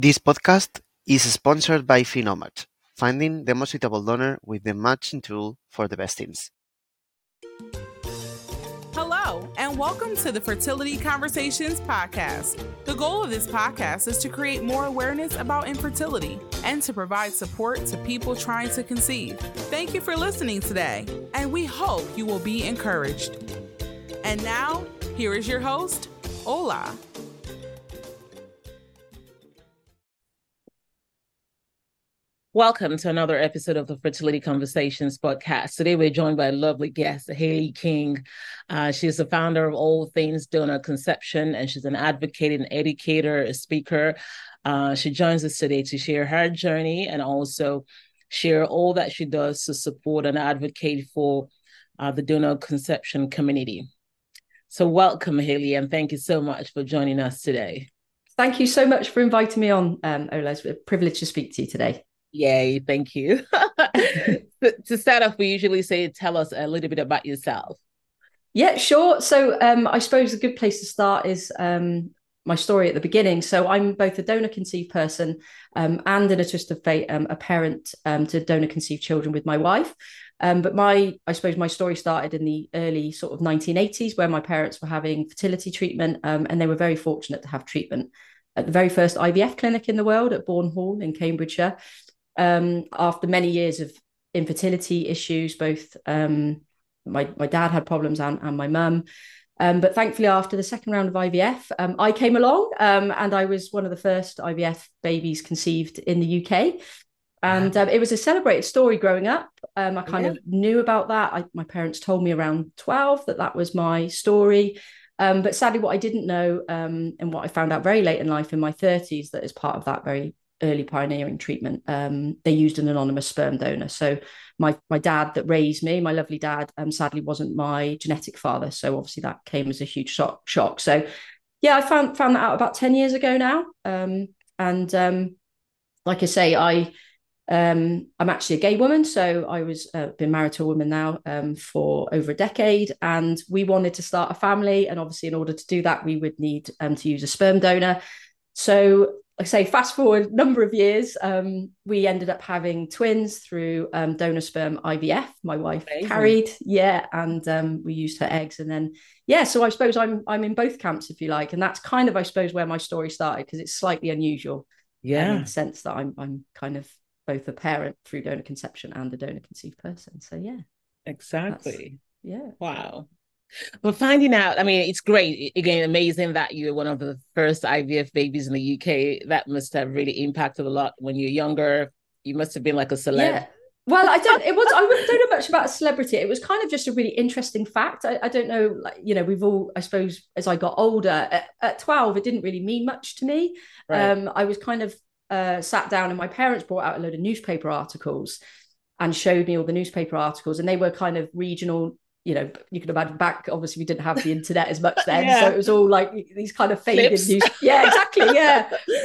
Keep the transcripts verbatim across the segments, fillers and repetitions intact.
This podcast is sponsored by Phenomatch, finding the most suitable donor with the matching tool for the best teams. Hello, and welcome to the Fertility Conversations podcast. The goal of this podcast is to create more awareness about infertility and to provide support to people trying to conceive. Thank you for listening today, and we hope you will be encouraged. And now, here is your host, Ola. Welcome to another episode of the Fertility Conversations podcast. Today we're joined by a lovely guest, Hayley King. Uh, she's the founder of All Things Donor Conception, and she's an advocate, an educator, a speaker. Uh, she joins us today to share her journey and also share all that she does to support and advocate for uh, the donor conception community. So welcome, Hayley, and thank you so much for joining us today. Thank you so much for inviting me on, um, Ola. It's a privilege to speak to you today. Yay, thank you. To start off, we usually say, tell us a little bit about yourself. Yeah, sure. So um, I suppose a good place to start is um, my story at the beginning. So I'm both a donor-conceived person um, and in a twist of fate, um, a parent um, to donor-conceived children with my wife. Um, but my, I suppose my story started in the early sort of nineteen eighties where my parents were having fertility treatment um, and they were very fortunate to have treatment at the very first I V F clinic in the world at Bourne Hall in Cambridgeshire. Um, after many years of infertility issues, both um, my, my dad had problems and, and my mum. Um, but thankfully, after the second round of I V F, um, I came along um, and I was one of the first I V F babies conceived in the U K. And um, it was a celebrated story growing up. Um, I kind yeah. of knew about that. I, my parents told me around twelve that that was my story. Um, but sadly, what I didn't know um, and what I found out very late in life in my thirties, that as part of that very early pioneering treatment, um, they used an anonymous sperm donor. So my my dad that raised me, my lovely dad, um, sadly wasn't my genetic father. So obviously that came as a huge shock. shock. So yeah, I found found that out about ten years ago now. Um, and um, like I say, I um, I'm actually a gay woman. So I was uh, been married to a woman now um, for over a decade, and we wanted to start a family. And obviously, in order to do that, we would need um, to use a sperm donor. So I say fast forward a number of years, um, we ended up having twins through um, donor sperm I V F. My wife Amazing. carried, yeah, and um, we used her eggs. And then, yeah, so I suppose I'm I'm in both camps, if you like. And that's kind of, I suppose, where my story started, because it's slightly unusual. Yeah. Um, in the sense that I'm I'm kind of both a parent through donor conception and a donor conceived person. So, yeah. Exactly. Yeah. Wow. But finding out, I mean, it's great. Again, amazing that you're one of the first I V F babies in the U K. That must have really impacted a lot when you're younger. You must have been like a celeb. Yeah. Well, I don't, it was, I don't know much about a celebrity. It was kind of just a really interesting fact. I, I don't know, like, you know, we've all, I suppose, as I got older, at, at twelve, it didn't really mean much to me. Right. Um, I was kind of uh, sat down and my parents brought out a load of newspaper articles and showed me all the newspaper articles, and they were kind of regional. You know, you could imagine back, obviously we didn't have the internet as much then. yeah. So it was all like these kind of faded news. Yeah, exactly. Yeah.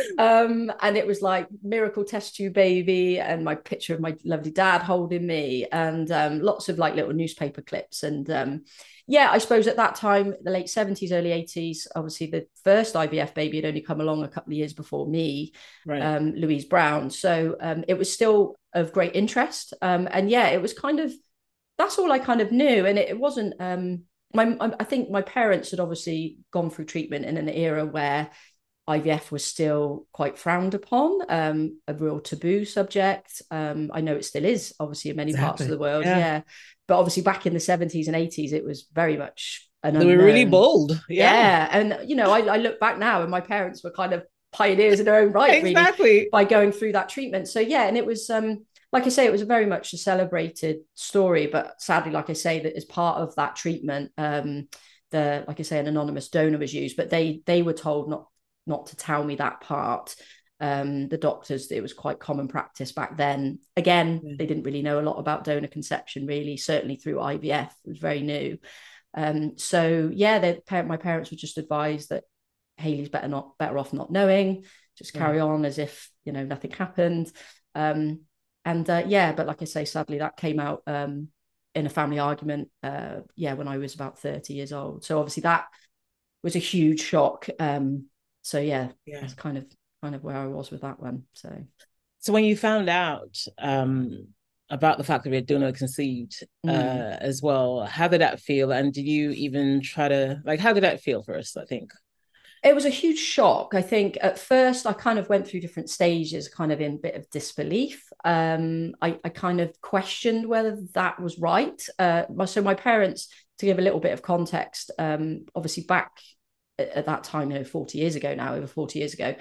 um, and it was like miracle test tube baby and my picture of my lovely dad holding me and um, lots of like little newspaper clips. And um, yeah, I suppose at that time, the late seventies, early eighties, obviously the first I V F baby had only come along a couple of years before me, right. um, Louise Brown. So um, it was still of great interest. Um, and yeah, it was kind of, that's all I kind of knew. And it, it wasn't, um, my, I think my parents had obviously gone through treatment in an era where I V F was still quite frowned upon, um, a real taboo subject. Um, I know it still is, obviously, in many exactly. parts of the world. Yeah. yeah. But obviously back in the seventies and eighties, it was very much an unknown. They were really bold. Yeah. yeah. And, you know, I, I look back now and my parents were kind of pioneers in their own right, exactly. really, by going through that treatment. So, yeah, and it was... Um, Like I say, it was very much a celebrated story, but sadly, like I say, that as part of that treatment, um, the like I say, an anonymous donor was used, but they they were told not not to tell me that part. Um, the doctors, it was quite common practice back then. Again, yeah. they didn't really know a lot about donor conception, really. Certainly through I V F, it was very new. Um, so yeah, they, my parents were just advised that Hayley's better not better off not knowing, just carry yeah. on as if you know nothing happened. Um, And uh, yeah, but like I say, sadly, that came out um, in a family argument, uh, yeah, when I was about thirty years old. So obviously that was a huge shock. Um, so yeah, yeah, that's kind of kind of where I was with that one. So, so when you found out um, about the fact that you're donor conceived uh, mm. as well, how did that feel? And did you even try to, like, how did that feel first, I think? It was a huge shock. I think at first I kind of went through different stages, kind of in a bit of disbelief. Um, I, I kind of questioned whether that was right. Uh, so my parents, to give a little bit of context, um, obviously back at, at that time, you know, forty years ago now, over forty years ago,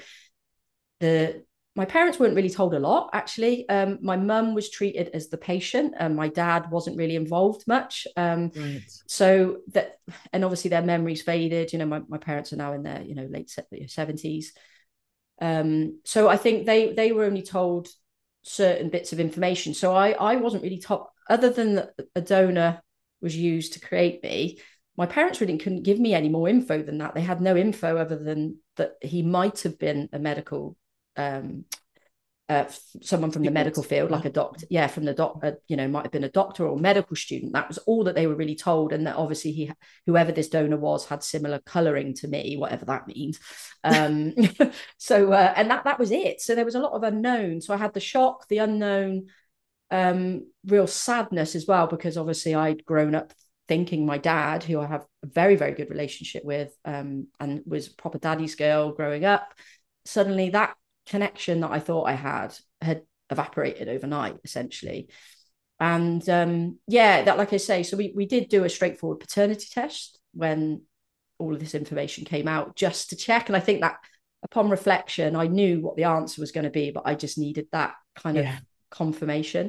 the my parents weren't really told a lot, actually. Um, my mum was treated as the patient, and my dad wasn't really involved much. Um, right. So that, and obviously their memories faded. You know, my, my parents are now in their, you know, late seventies. Um, so I think they they were only told certain bits of information. So I I wasn't really taught, other than that a donor was used to create me. My parents really couldn't give me any more info than that. They had no info other than that he might have been a medical um uh someone from the medical field, like a doctor, yeah from the doc uh, you know, might have been a doctor or medical student. That was all that they were really told. And that obviously he, whoever this donor was, had similar coloring to me, whatever that means. um so uh, and that that was it. So there was a lot of unknown. So I had the shock, the unknown, um real sadness as well, because obviously I'd grown up thinking my dad, who I have a very very good relationship with, um and was proper daddy's girl growing up, suddenly that connection that I thought I had had evaporated overnight, essentially. And um yeah, that, like I say, so we we did do a straightforward paternity test when all of this information came out, just to check. And I think that upon reflection, I knew what the answer was going to be, but I just needed that kind yeah. of confirmation.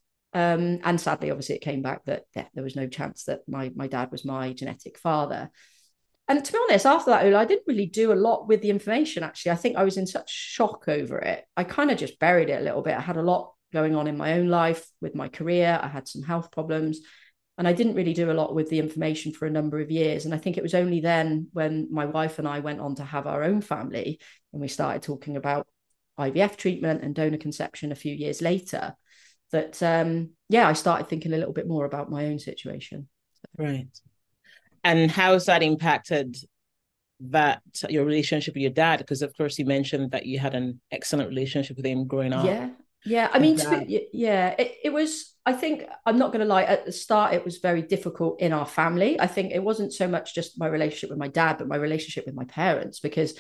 Um and sadly, obviously, it came back that yeah, there was no chance that my my dad was my genetic father. And to be honest, after that, Ola, I didn't really do a lot with the information, actually. I think I was in such shock over it. I kind of just buried it a little bit. I had a lot going on in my own life with my career. I had some health problems, and I didn't really do a lot with the information for a number of years. And I think it was only then when my wife and I went on to have our own family, and we started talking about I V F treatment and donor conception a few years later, that, um, yeah, I started thinking a little bit more about my own situation. So. Right. And how has that impacted that your relationship with your dad? Because of course you mentioned that you had an excellent relationship with him growing up. Yeah, yeah. I mean, to be, yeah, it, it was. I think I'm not going to lie. At the start, it was very difficult in our family. I think it wasn't so much just my relationship with my dad, but my relationship with my parents, because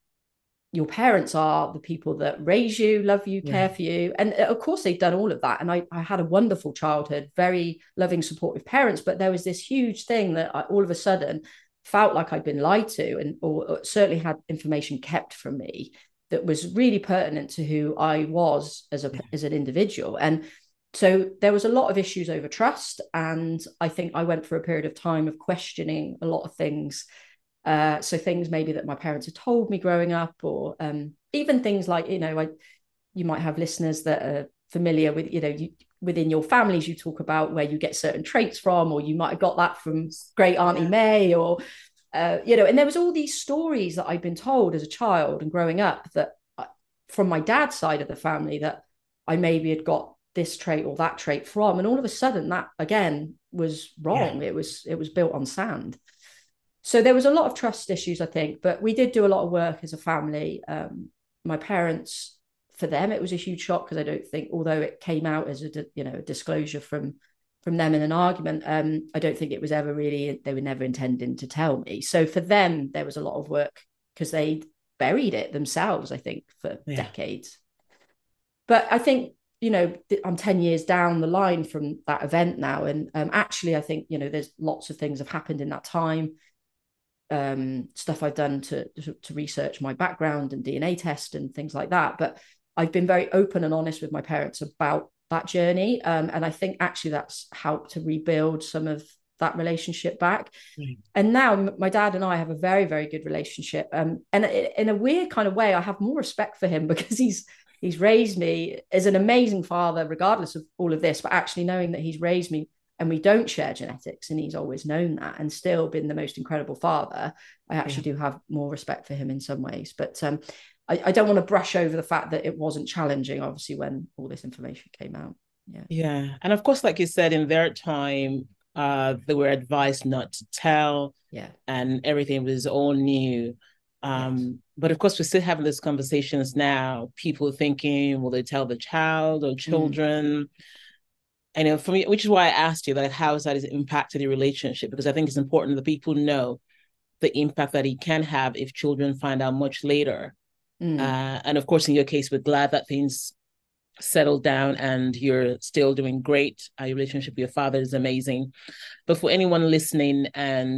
your parents are the people that raise you, love you, care yeah. for you. And of course they've done all of that. And I, I had a wonderful childhood, very loving, supportive parents. But there was this huge thing that I all of a sudden felt like I'd been lied to, and or, or certainly had information kept from me that was really pertinent to who I was as a yeah. as an individual. And so there was a lot of issues over trust. And I think I went for a period of time of questioning a lot of things. Uh, so things maybe that my parents had told me growing up, or um, even things like, you know, I, you might have listeners that are familiar with, you know, you, within your families, you talk about where you get certain traits from, or you might have got that from great Auntie yeah. May, or, uh, you know, and there was all these stories that I'd been told as a child and growing up, that I, from my dad's side of the family, that I maybe had got this trait or that trait from. And all of a sudden that, again, was wrong. Yeah. It was, it was built on sand. So there was a lot of trust issues, I think, but we did do a lot of work as a family. Um, my parents, for them, it was a huge shock, because I don't think, although it came out as a, you know, a disclosure from from them in an argument, um, I don't think it was ever really, they were never intending to tell me. So for them, there was a lot of work, because they buried it themselves, I think, for yeah. decades. But I think, you know, I'm ten years down the line from that event now. And um, actually, I think, you know, there's lots of things have happened in that time. Um, stuff I've done to, to to research my background and D N A test and things like that. But I've been very open and honest with my parents about that journey. Um, and I think actually that's helped to rebuild some of that relationship back. Mm. And now my dad and I have a very, very good relationship. Um, and in a weird kind of way, I have more respect for him, because he's he's raised me as an amazing father, regardless of all of this, but actually knowing that he's raised me and we don't share genetics, and he's always known that, and still been the most incredible father, I actually yeah. do have more respect for him in some ways. But um, I, I don't want to brush over the fact that it wasn't challenging, obviously, when all this information came out. Yeah. Yeah. And of course, like you said, in their time, uh, they were advised not to tell. Yeah. And everything was all new. Um, yes. But of course, we're still having these conversations now. People thinking, will they tell the child or children? Mm. And you know, for me, which is why I asked you, like, how has that impacted the relationship? Because I think it's important that people know the impact that it can have if children find out much later. Mm. Uh, and of course, in your case, we're glad that things settled down and you're still doing great. Uh, your relationship with your father is amazing. But for anyone listening and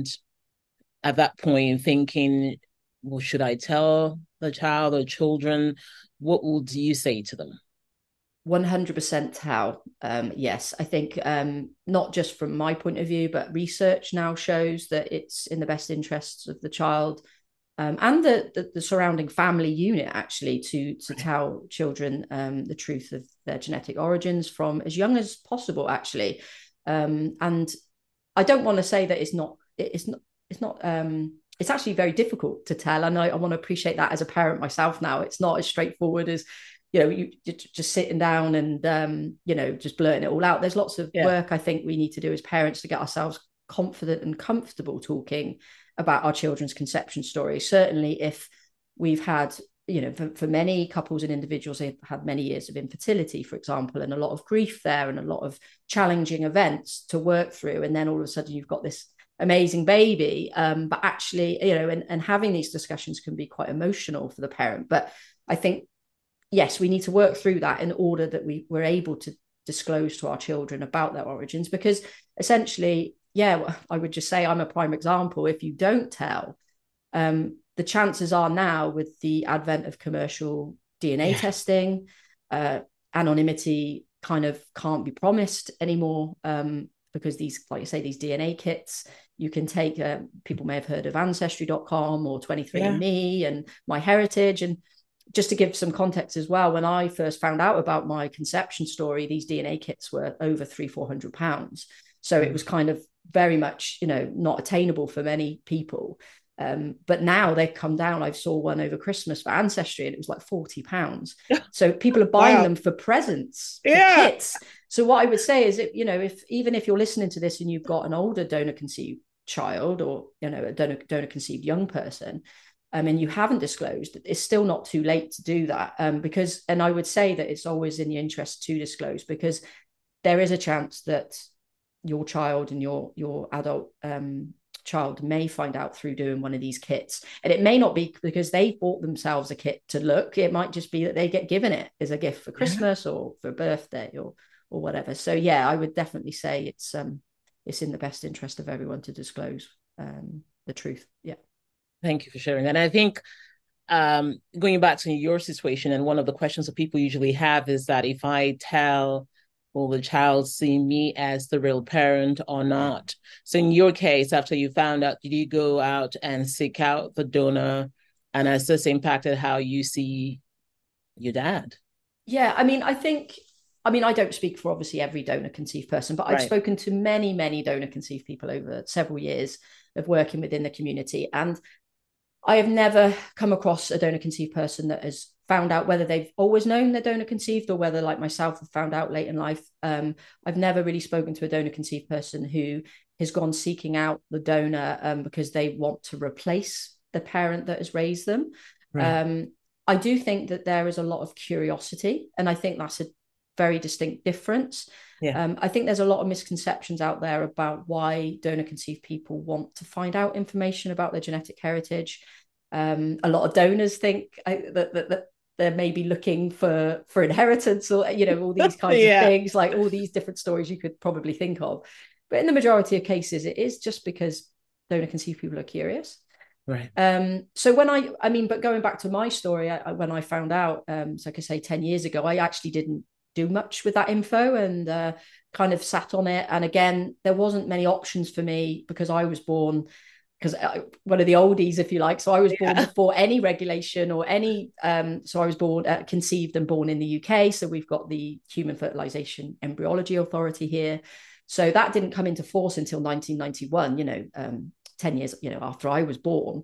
at that point thinking, well, should I tell the child or children? What would you say to them? one hundred percent tell. Um, yes, I think um, not just from my point of view, but research now shows that it's in the best interests of the child um, and the, the the surrounding family unit actually to to tell children um, the truth of their genetic origins from as young as possible. Actually, um, and I don't want to say that it's not it's not it's not. Um, it's actually very difficult to tell, and I, I want to appreciate that as a parent myself. Now, it's not as straightforward as, you know, you just sitting down and, um, you know, just blurting it all out. There's lots of yeah. work I think we need to do as parents to get ourselves confident and comfortable talking about our children's conception stories. Certainly if we've had, you know, for, for many couples and individuals, they've had many years of infertility, for example, and a lot of grief there and a lot of challenging events to work through. And then all of a sudden you've got this amazing baby. Um, but actually, you know, and, and having these discussions can be quite emotional for the parent. But I think, yes, we need to work through that in order that we we're able to disclose to our children about their origins, because essentially, yeah, I would just say I'm a prime example. If you don't tell, um, the chances are now with the advent of commercial D N A yeah. testing, uh, anonymity kind of can't be promised anymore um, because these, like you say, these D N A kits, you can take, uh, people may have heard of ancestry dot com or twenty-three and me yeah. and MyHeritage. And just to give some context as well, when I first found out about my conception story, these D N A kits were over three, four hundred pounds. So it was kind of very much, you know, not attainable for many people. Um, but now they've come down. I saw one over Christmas for Ancestry and it was like forty pounds. So people are buying wow. them for presents, yeah. for kits. So what I would say is, that, you know, if even if you're listening to this and you've got an older donor conceived child or, you know, a donor, donor conceived young person, Um, and you haven't disclosed, it's still not too late to do that. Um, because, and I would say that it's always in your interest to disclose, because there is a chance that your child and your your adult um, child may find out through doing one of these kits. And it may not be because they bought themselves a kit to look. It might just be that they get given it as a gift for Christmas yeah. or for birthday or or whatever. So yeah, I would definitely say it's um it's in the best interest of everyone to disclose um, the truth. Yeah. Thank you for sharing. And I think um, going back to your situation, and one of the questions that people usually have is that if I tell, will the child see me as the real parent or not? So in your case, after you found out, did you go out and seek out the donor? And has this impacted how you see your dad? Yeah, I mean, I think, I mean, I don't speak for obviously every donor conceived person, but I've right. spoken to many, many donor conceived people over several years of working within the community. And I have never come across a donor conceived person that has found out whether they've always known they're donor conceived or whether, like myself, have found out late in life. Um, I've never really spoken to a donor conceived person who has gone seeking out the donor um, because they want to replace the parent that has raised them. Right. Um, I do think that there is a lot of curiosity, and I think that's a very distinct difference. Yeah. Um, I think there's a lot of misconceptions out there about why donor conceived people want to find out information about their genetic heritage. Um, a lot of donors think I, that, that, that they're maybe looking for, for inheritance or, you know, all these kinds yeah. of things, like all these different stories you could probably think of. But in the majority of cases, it is just because donor conceived people are curious. Right. Um, so when I, I mean, but going back to my story, I, when I found out, um, so I could say ten years ago, I actually didn't do much with that info and uh, kind of sat on it. And again, there wasn't many options for me because I was born, because one of the oldies, if you like. So I was yeah. born before any regulation or any, um, so I was born, uh, conceived and born in the U K. So we've got the Human Fertilization Embryology Authority here. So that didn't come into force until nineteen ninety-one, you know, um, ten years, you know, after I was born.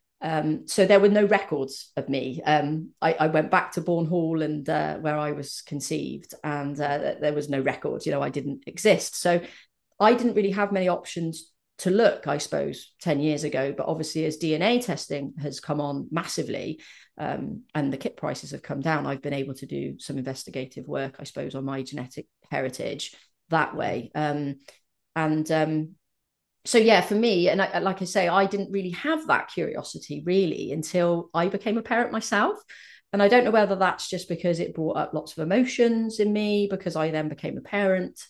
Um, so there were no records of me. Um, I, I went back to Bourne Hall and uh, where I was conceived, and uh, there was no records. You know, I didn't exist. So I didn't really have many options to look, I suppose, ten years ago. But obviously, as D N A testing has come on massively, um, and the kit prices have come down, I've been able to do some investigative work, I suppose, on my genetic heritage that way. Um, and um, so, yeah, for me, and I, like I say, I didn't really have that curiosity really until I became a parent myself. And I don't know whether that's just because it brought up lots of emotions in me because I then became a parent.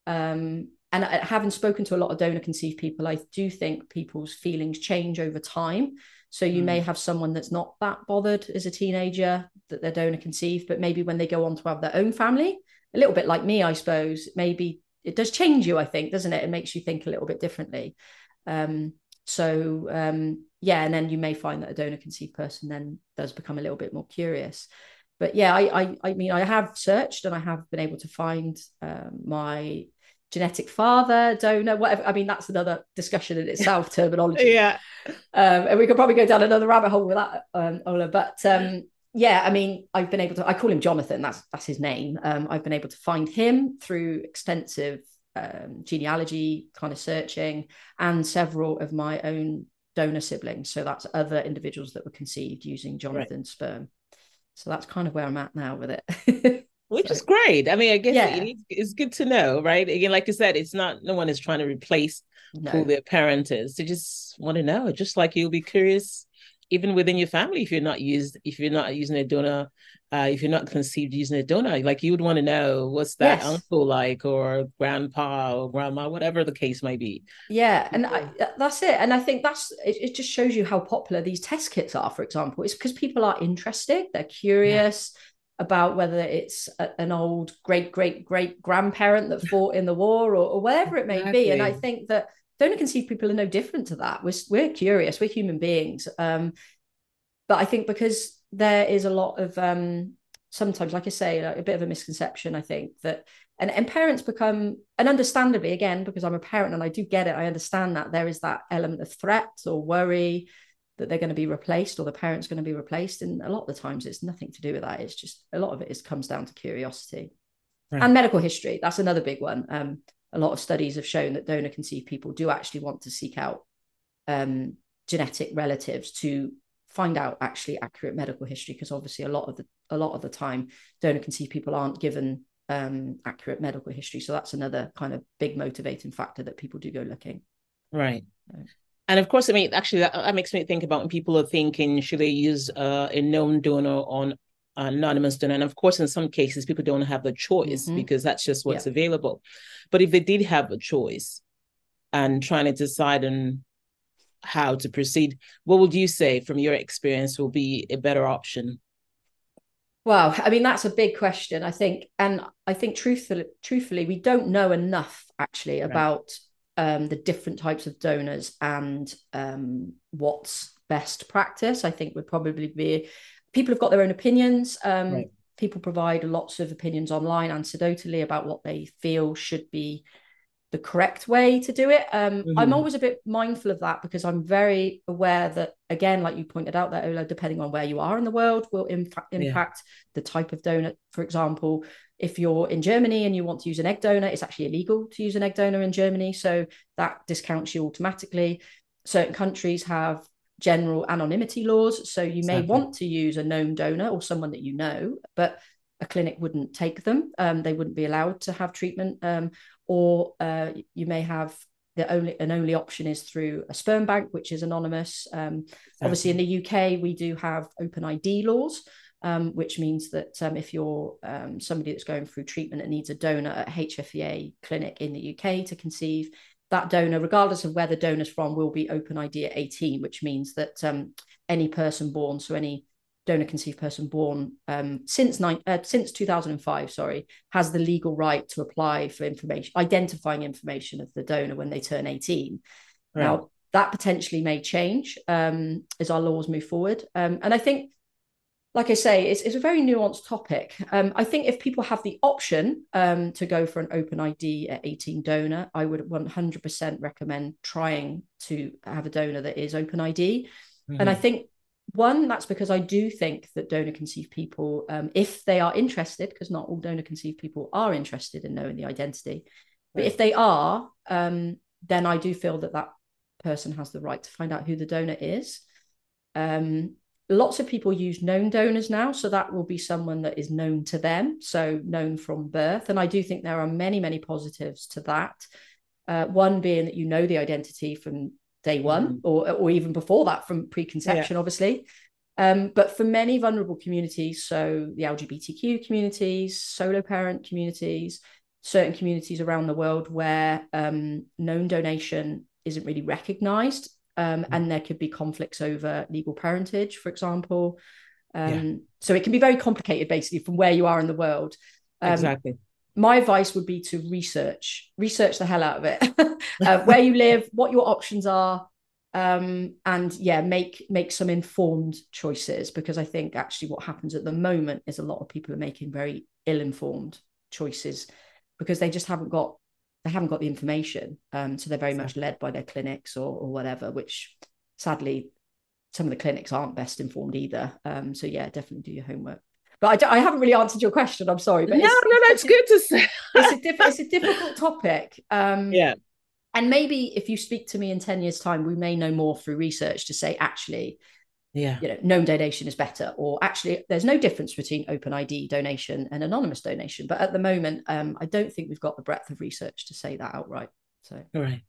Um, and having spoken to a lot of donor conceived people, I do think people's feelings change over time. So you mm. may have someone that's not that bothered as a teenager that they're donor conceived, but maybe when they go on to have their own family, a little bit like me, I suppose, maybe it does change you, I think, doesn't it? It makes you think a little bit differently. Um, so, um, yeah, and then you may find that a donor conceived person then does become a little bit more curious. But yeah, I, I, I mean, I have searched and I have been able to find um, my genetic father, donor, whatever. I mean, that's another discussion in itself, terminology. Yeah. Um, and we could probably go down another rabbit hole with that, um, Ola. But um, yeah, I mean, I've been able to, I call him Jonathan, that's that's his name. Um, I've been able to find him through extensive um, genealogy kind of searching and several of my own donor siblings. So that's other individuals that were conceived using Jonathan's right. sperm. So that's kind of where I'm at now with it. Which so, is great. I mean, I guess yeah. it, it's good to know, right? Again, like I said, it's not, no one is trying to replace no. who their parent is. They just want to know, just like you'll be curious, even within your family, if you're not used, if you're not using a donor, uh, if you're not conceived using a donor, like you would want to know what's that yes. uncle like, or grandpa or grandma, whatever the case might be. Yeah, and I, that's it. And I think that's it, it. Just shows you how popular these test kits are. For example, it's because people are interested, they're curious. Yeah. About whether it's a, an old great great great grandparent that fought in the war or, or whatever it may exactly. be. And I think that donor conceived people are no different to that. We're we're curious, we're human beings. Um, but I think because there is a lot of um, sometimes, like I say, a, a bit of a misconception. I think that and, and parents become, and understandably, again, because I'm a parent and I do get it, I understand that there is that element of threat or worry that they're going to be replaced or the parent's going to be replaced. And a lot of the times it's nothing to do with that. It's just, a lot of it is comes down to curiosity right. and medical history. That's another big one. Um, a lot of studies have shown that donor conceived people do actually want to seek out um, genetic relatives to find out actually accurate medical history. Because obviously a lot of the, a lot of the time donor conceived people aren't given um, accurate medical history. So that's another kind of big motivating factor that people do go looking. Right. So, and of course, I mean, actually, that, that makes me think about when people are thinking, should they use uh, a known donor on an anonymous donor? And of course, in some cases, people don't have the choice mm-hmm. because that's just what's yeah. available. But if they did have a choice and trying to decide on how to proceed, what would you say from your experience will be a better option? Well, I mean, that's a big question, I think. And I think truthfully, truthfully we don't know enough actually right. about Um, the different types of donors and um, what's best practice. I think would probably be, people have got their own opinions. Um, right. People provide lots of opinions online anecdotally about what they feel should be the correct way to do it. Um, mm-hmm. I'm always a bit mindful of that because I'm very aware that, again, like you pointed out there, Ola, depending on where you are in the world will impact, impact yeah. the type of donor. For example, if you're in Germany and you want to use an egg donor, it's actually illegal to use an egg donor in Germany. So that discounts you automatically. Certain countries have general anonymity laws. So you may exactly. want to use a known donor or someone that you know, but a clinic wouldn't take them. Um, they wouldn't be allowed to have treatment. Um, or uh, you may have the only an only option is through a sperm bank, which is anonymous. Um, exactly. Obviously, in the U K, we do have open I D laws. Um, which means that um, if you're um, somebody that's going through treatment and needs a donor at a H F E A clinic in the U K to conceive, that donor, regardless of where the donor's from, will be open I D at eighteen, which means that um, any person born, so any donor conceived person born um, since nine, uh, since two thousand five, sorry, has the legal right to apply for information, identifying information of the donor when they turn eighteen. Right. Now, that potentially may change um, as our laws move forward. Um, and I think, like I say, it's, it's a very nuanced topic. Um, I think if people have the option um, to go for an open I D at eighteen donor, I would one hundred percent recommend trying to have a donor that is open I D. Mm-hmm. And I think, one, that's because I do think that donor conceived people, um, if they are interested, because not all donor conceived people are interested in knowing the identity, but right. if they are, um, then I do feel that that person has the right to find out who the donor is. Um, lots of people use known donors now, so that will be someone that is known to them, so known from birth. And I do think there are many, many positives to that. Uh, one being that you know the identity from day one, mm-hmm. or, or even before that, from preconception, yeah. obviously. Um, but for many vulnerable communities, so the L G B T Q communities, solo parent communities, certain communities around the world where um, known donation isn't really recognized, um, mm-hmm. and there could be conflicts over legal parentage, for example. Um, yeah. So it can be very complicated, basically, from where you are in the world. Um, exactly. My advice would be to research, research the hell out of it, uh, where you live, what your options are. Um, and yeah, make make some informed choices, because I think actually what happens at the moment is a lot of people are making very ill-informed choices because they just haven't got they haven't got the information. Um, so they're very much led by their clinics or, or whatever, which sadly some of the clinics aren't best informed either. Um, so yeah, definitely do your homework. But I, I haven't really answered your question. I'm sorry. But no, it's, no, that's good to say. it's a diff- it's a difficult topic. Um, yeah. And maybe if you speak to me in ten years' time, we may know more through research to say, actually, yeah, you know, known donation is better, or actually there's no difference between open I D donation and anonymous donation. But at the moment, um, I don't think we've got the breadth of research to say that outright. So, all right.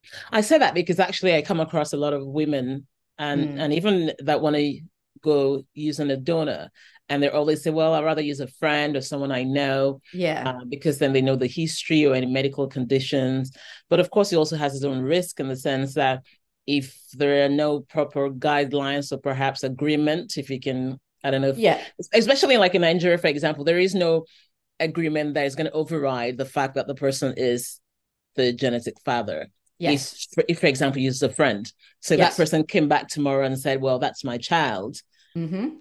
I say that because actually I come across a lot of women and, mm. and even that want to go using a donor, and they always say, well, I'd rather use a friend or someone I know, yeah, uh, because then they know the history or any medical conditions. But of course, it also has its own risk in the sense that if there are no proper guidelines or perhaps agreement, if you can, I don't know, if, yeah, especially like in Nigeria, for example, there is no agreement that is going to override the fact that the person is the genetic father. Yes. If, if for example, you use a friend, so yes. that person came back tomorrow and said, well, that's my child. Mm-hmm.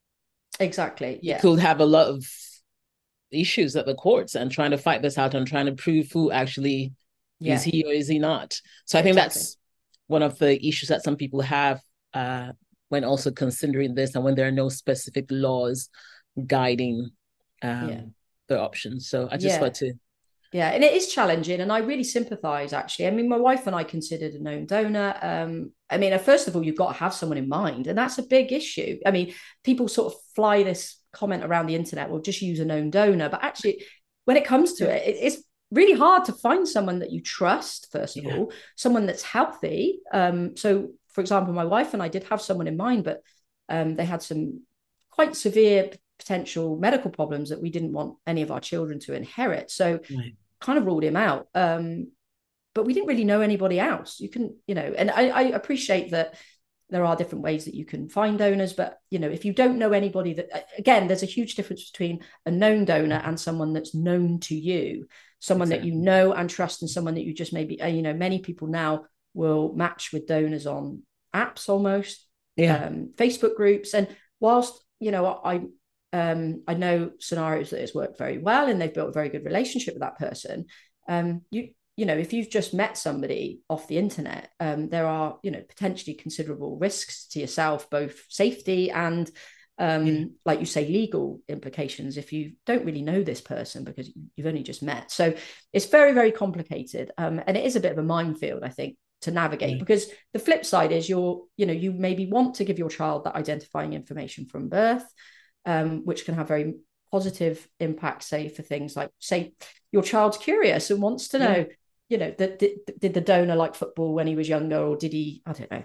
Exactly. You yeah. could have a lot of issues at the courts and trying to fight this out and trying to prove who actually yeah. is he or is he not. So I think exactly. that's one of the issues that some people have uh, when also considering this, and when there are no specific laws guiding um, yeah. the options. So I just yeah. want to. Yeah, and it is challenging, and I really sympathise, actually. I mean, my wife and I considered a known donor. Um, I mean, first of all, you've got to have someone in mind, and that's a big issue. I mean, people sort of fly this comment around the internet, well, just use a known donor. But actually, when it comes to it, it it's really hard to find someone that you trust, first of yeah. all, someone that's healthy. Um, so, for example, my wife and I did have someone in mind, but um, they had some quite severe potential medical problems that we didn't want any of our children to inherit. So right. kind of ruled him out. Um, but we didn't really know anybody else. You can, you know, and I, I appreciate that there are different ways that you can find donors, but, you know, if you don't know anybody that, again, there's a huge difference between a known donor and someone that's known to you, someone exactly. that you know and trust, and someone that you just maybe, you know, many people now will match with donors on apps almost, yeah. um, Facebook groups. And whilst, you know, I, Um, I know scenarios that it's worked very well and they've built a very good relationship with that person. Um, you, you know, if you've just met somebody off the internet, um, there are, you know, potentially considerable risks to yourself, both safety and, um, yeah. like you say, legal implications if you don't really know this person because you've only just met. So it's very, very complicated. Um, and it is a bit of a minefield, I think, to navigate, yeah. because the flip side is you're, you know, you maybe want to give your child that identifying information from birth, Um, which can have very positive impact, say, for things like, say, your child's curious and wants to know, yeah. you know, that did, did the donor like football when he was younger, or did he, I don't know,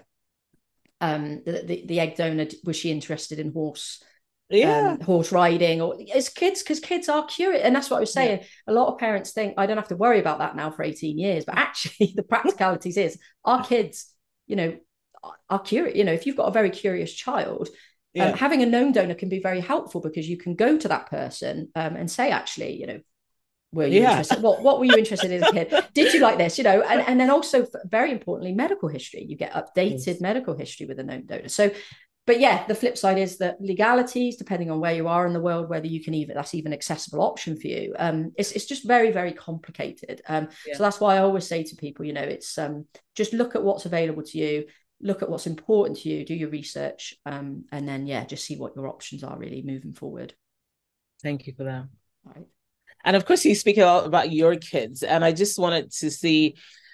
um, the, the, the egg donor, was she interested in horse, yeah. um, horse riding, or as kids, because kids are curious. And that's what I was saying. Yeah. A lot of parents think, I don't have to worry about that now for eighteen years, but actually the practicalities is our kids, you know, are curious. You know, if you've got a very curious child, Yeah. Um, having a known donor can be very helpful, because you can go to that person um, and say, actually, you know, were you yeah. interested? What, what were you interested in as a kid? Did you like this? You know, and, and then also, very importantly, medical history. You get updated yes. medical history with a known donor. So, but yeah, the flip side is that legalities, depending on where you are in the world, whether you can even, that's even an accessible option for you. Um, it's, it's just very, very complicated. Um, yeah. So that's why I always say to people, you know, it's um, just look at what's available to you. Look at what's important to you, do your research, um, and then, yeah, just see what your options are really moving forward. Thank you for that. Right. And of course, you speak a lot about your kids, and I just wanted to see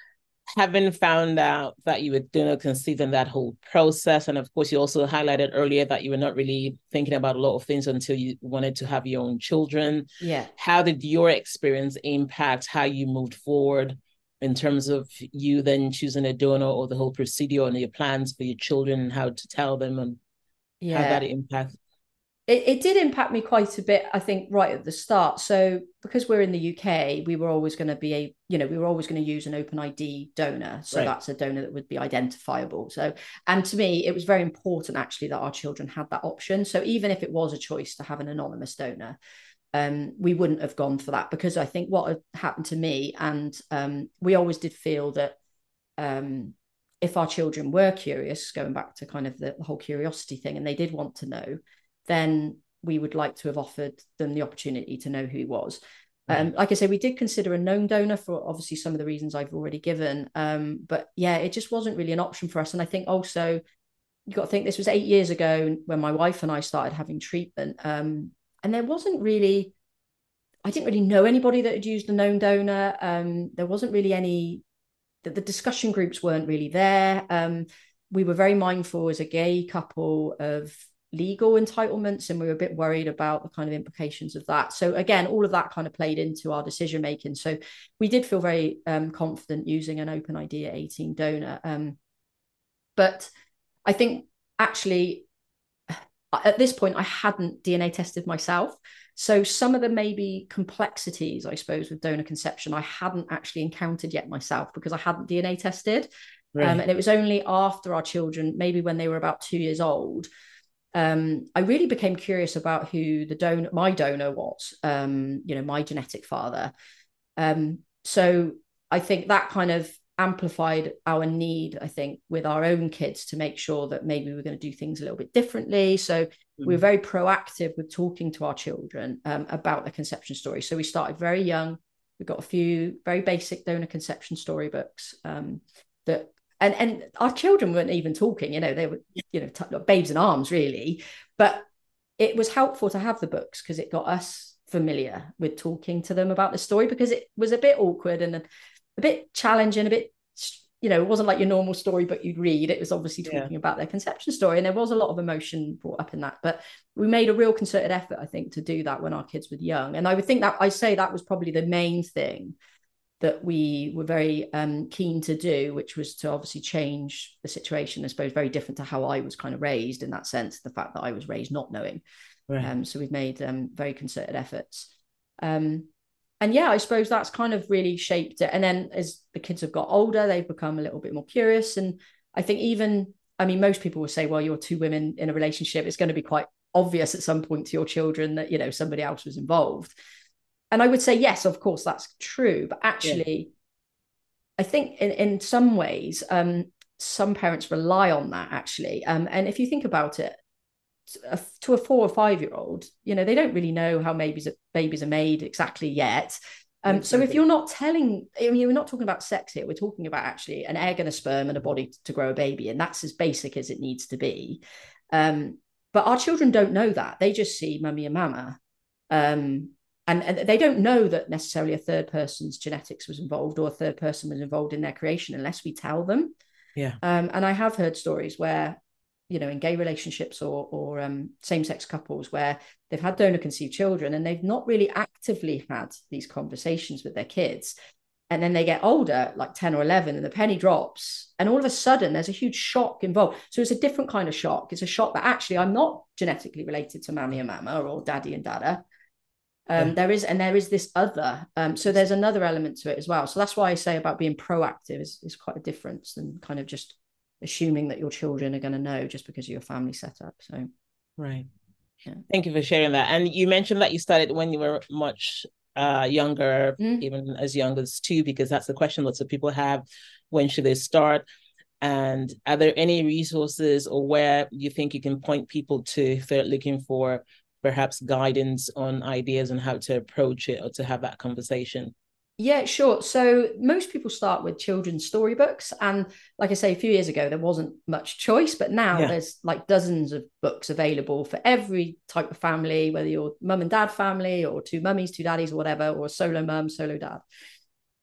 having found out that you were donor conceived in that whole process, and of course you also highlighted earlier that you were not really thinking about a lot of things until you wanted to have your own children. Yeah. How did your experience impact how you moved forward in terms of you then choosing a donor, or the whole procedure and your plans for your children and how to tell them, and yeah. how that impact? It, it did impact me quite a bit, I think, right at the start. So because we're in the U K, we were always going to be a, you know, we were always going to use an open I D donor. So right. that's a donor that would be identifiable. So, and to me, it was very important actually that our children had that option. So even if it was a choice to have an anonymous donor, um, we wouldn't have gone for that, because I think what had happened to me, and um, we always did feel that um, if our children were curious, going back to kind of the, the whole curiosity thing, and they did want to know, then we would like to have offered them the opportunity to know who he was. Right. Um, like I said, we did consider a known donor for obviously some of the reasons I've already given. Um, but yeah, it just wasn't really an option for us. And I think also, you got to think this was eight years ago when my wife and I started having treatment. Um, and there wasn't really, I didn't really know anybody that had used a known donor. Um, there wasn't really any, the, the discussion groups weren't really there. Um, we were very mindful as a gay couple of legal entitlements, and we were a bit worried about the kind of implications of that. So again, all of that kind of played into our decision making. So we did feel very um, confident using an open I D at eighteen donor. Um, but I think actually at this point I hadn't D N A tested myself. So some of the maybe complexities, I suppose, with donor conception, I hadn't actually encountered yet myself because I hadn't D N A tested. Right. Um, and it was only after our children, maybe when they were about two years old, Um, I really became curious about who the donor, my donor was, um, you know, my genetic father. Um, so I think that kind of amplified our need, I think, with our own kids to make sure that maybe we were going to do things a little bit differently. So mm-hmm. we were very proactive with talking to our children um, about the conception story. So we started very young. We got a few very basic donor conception storybooks um, that And and our children weren't even talking, you know, they were, you know, t- babes in arms, really. But it was helpful to have the books because it got us familiar with talking to them about the story, because it was a bit awkward and a, a bit challenging, a bit, you know, it wasn't like your normal storybook you'd read. It was obviously talking yeah. about their conception story. And there was a lot of emotion brought up in that. But we made a real concerted effort, I think, to do that when our kids were young. And I would think that I say that was probably the main thing that we were very um, keen to do, which was to obviously change the situation, I suppose, very different to how I was kind of raised in that sense, the fact that I was raised not knowing. Right. Um, so we've made um, very concerted efforts. Um, and yeah, I suppose that's kind of really shaped it. And then as the kids have got older, they've become a little bit more curious. And I think even, I mean, most people will say, well, you're two women in a relationship, it's going to be quite obvious at some point to your children that, you know, somebody else was involved. And I would say, yes, of course, that's true. But actually, yeah. I think in, in some ways, um, some parents rely on that, actually. Um, and if you think about it, to a four or five-year-old, you know, they don't really know how babies are, babies are made exactly yet. Um, exactly. So if you're not telling, I mean, we're not talking about sex here. We're talking about actually an egg and a sperm and a body to grow a baby. And that's as basic as it needs to be. Um, but our children don't know that. They just see mummy and mama. Um And, and they don't know that necessarily a third person's genetics was involved or a third person was involved in their creation unless we tell them. Yeah. Um, and I have heard stories where, you know, in gay relationships or, or um, same-sex couples where they've had donor conceived children and they've not really actively had these conversations with their kids. And then they get older, like ten or eleven, and the penny drops. And all of a sudden, there's a huge shock involved. So it's a different kind of shock. It's a shock that actually I'm not genetically related to mammy and mama or daddy and dada. Um, yeah. There is, and there is this other. Um, so there's another element to it as well. So that's why I say about being proactive is, is quite a difference than kind of just assuming that your children are going to know just because of your family setup. So, right. Yeah. Thank you for sharing that. And you mentioned that you started when you were much uh, younger, mm. even as young as two, because that's the question lots of people have. When should they start? And are there any resources or where you think you can point people to if they're looking for perhaps guidance on ideas on how to approach it or to have that conversation? Yeah, sure. So most people start with children's storybooks. And like I say, a few years ago, there wasn't much choice, but now yeah. there's like dozens of books available for every type of family, whether you're mum and dad family or two mummies, two daddies, or whatever, or solo mum, solo dad.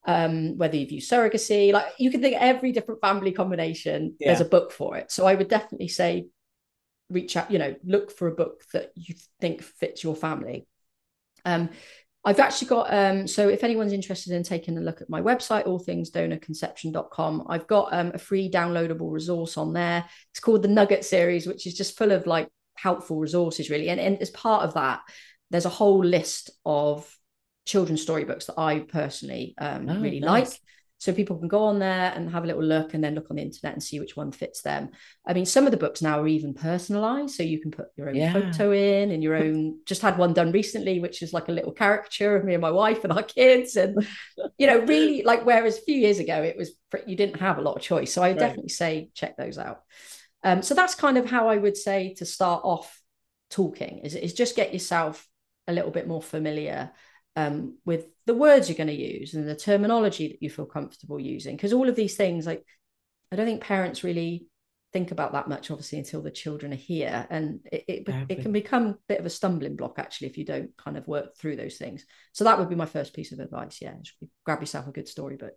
Um, whether you've used surrogacy, like you can think every different family combination, yeah. there's a book for it. So I would definitely say reach out, you know, look for a book that you think fits your family. Um, I've actually got, um, so if anyone's interested in taking a look at my website, all things donor conception dot com, I've got um, a free downloadable resource on there. It's called the Nugget series, which is just full of like helpful resources really. And, and as part of that, there's a whole list of children's storybooks that I personally um, oh, really nice. like. So people can go on there and have a little look and then look on the internet and see which one fits them. I mean, some of the books now are even personalized. So you can put your own yeah. photo in and your own, just had one done recently, which is like a little caricature of me and my wife and our kids. And, you know, really like, whereas a few years ago, it was, you didn't have a lot of choice. So I would right. definitely say, check those out. Um, so that's kind of how I would say to start off talking is, is just get yourself a little bit more familiar Um, with the words you're going to use and the terminology that you feel comfortable using. Because all of these things, like, I don't think parents really think about that much, obviously, until the children are here. And it, it, it can become a bit of a stumbling block, actually, if you don't kind of work through those things. So that would be my first piece of advice. Yeah, just grab yourself a good storybook.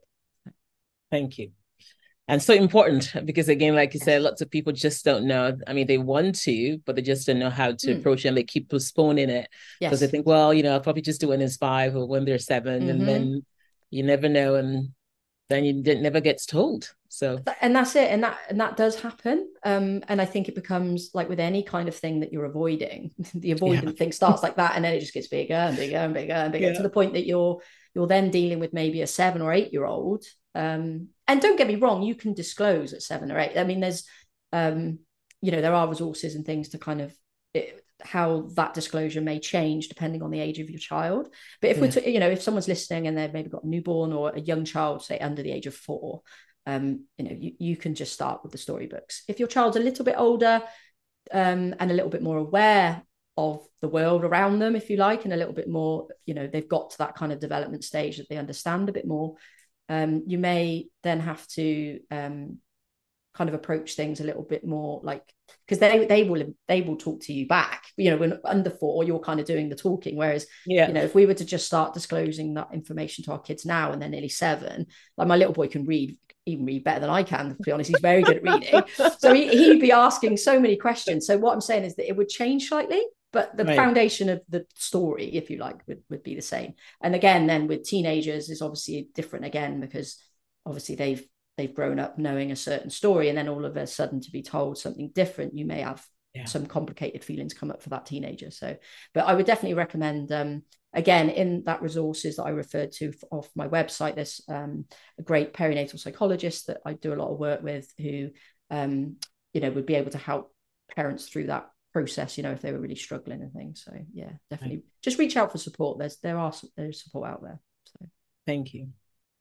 Thank you. And so important because, again, like you said, lots of people just don't know. I mean, they want to, but they just don't know how to mm. approach it, and they keep postponing it because yes. they think, well, you know, I'll probably just do it when it's five or when they're seven, mm-hmm. and then you never know, and then you it never gets told. So, and that's it, and that and that does happen. Um, and I think it becomes like with any kind of thing that you're avoiding, the avoidant yeah. thing starts like that, and then it just gets bigger and bigger and bigger and bigger yeah. to the point that you're you're then dealing with maybe a seven or eight year old. Um, and don't get me wrong, you can disclose at seven or eight. I mean, there's, um, you know, there are resources and things to kind of it, how that disclosure may change depending on the age of your child. But if yeah. we're, t- you know, if someone's listening and they've maybe got a newborn or a young child, say under the age of four, um, you know, you, you can just start with the storybooks. If your child's a little bit older um, and a little bit more aware of the world around them, if you like, and a little bit more, you know, they've got to that kind of development stage that they understand a bit more. Um, you may then have to um, kind of approach things a little bit more like, because they they will they will talk to you back. You know, when under four, you're kind of doing the talking. Whereas, yeah. you know, if we were to just start disclosing that information to our kids now and they're nearly seven, like my little boy can read, even read better than I can, to be honest. He's very good at reading. So he, he'd be asking so many questions. So what I'm saying is that it would change slightly. But the right. foundation of the story, if you like, would, would be the same. And again, then with teenagers is obviously different again, because obviously they've they've grown up knowing a certain story, and then all of a sudden to be told something different, you may have yeah. some complicated feelings come up for that teenager. So, but I would definitely recommend, um, again, in that resources that I referred to off my website, there's um, a great perinatal psychologist that I do a lot of work with who, um, you know, would be able to help parents through that process, you know, if they were really struggling and things. So yeah, definitely right. just reach out for support. There's there are there's support out there. So thank you.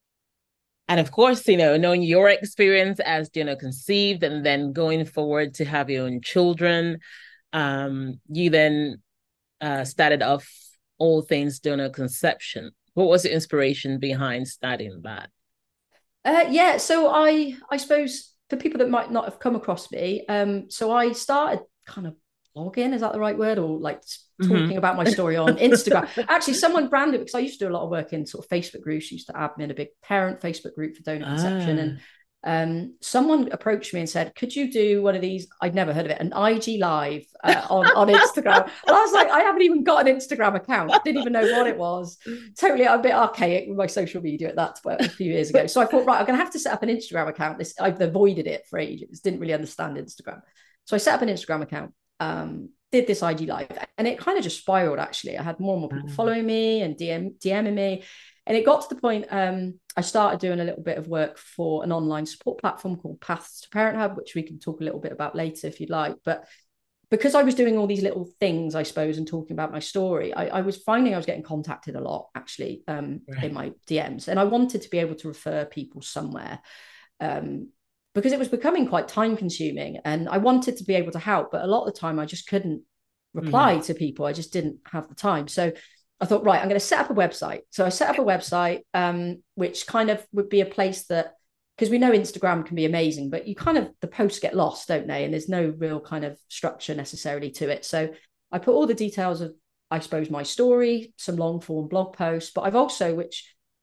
And of course, you know, knowing your experience as, you know, conceived and then going forward to have your own children, um, you then uh, started off All Things Donor Conception. What was the inspiration behind starting that? Uh, yeah, so I I suppose for people that might not have come across me, um, so I started kind of blogging, is that the right word, or like talking mm-hmm. about my story on Instagram. Actually, someone branded it because I used to do a lot of work in sort of Facebook groups. I used to admin a big parent Facebook group for donor conception, ah. and um, someone approached me and said, "Could you do one of these?" I'd never heard of it, an I G Live uh, on on Instagram. And I was like, I haven't even got an Instagram account. I didn't even know what it was. Totally a bit archaic with my social media at that point a few years ago. So I thought, right, I'm going to have to set up an Instagram account. This I've avoided it for ages. Didn't really understand Instagram, so I set up an Instagram account. Um, did this I G Live, and it kind of just spiraled. Actually, I had more and more people following me and D M DMing me, and it got to the point um, I started doing a little bit of work for an online support platform called Paths to Parenthood, which we can talk a little bit about later if you'd like. But because I was doing all these little things, I suppose, and talking about my story, I, I was finding I was getting contacted a lot actually um, right. in my D Ms, and I wanted to be able to refer people somewhere. Um, because it was becoming quite time consuming, and I wanted to be able to help, but a lot of the time I just couldn't reply mm. to people. I just didn't have the time. So I thought, right, I'm going to set up a website. So I set up a website, um, which kind of would be a place that, because we know Instagram can be amazing, but you kind of, the posts get lost, don't they? And there's no real kind of structure necessarily to it. So I put all the details of, I suppose, my story, some long form blog posts, but I've also, which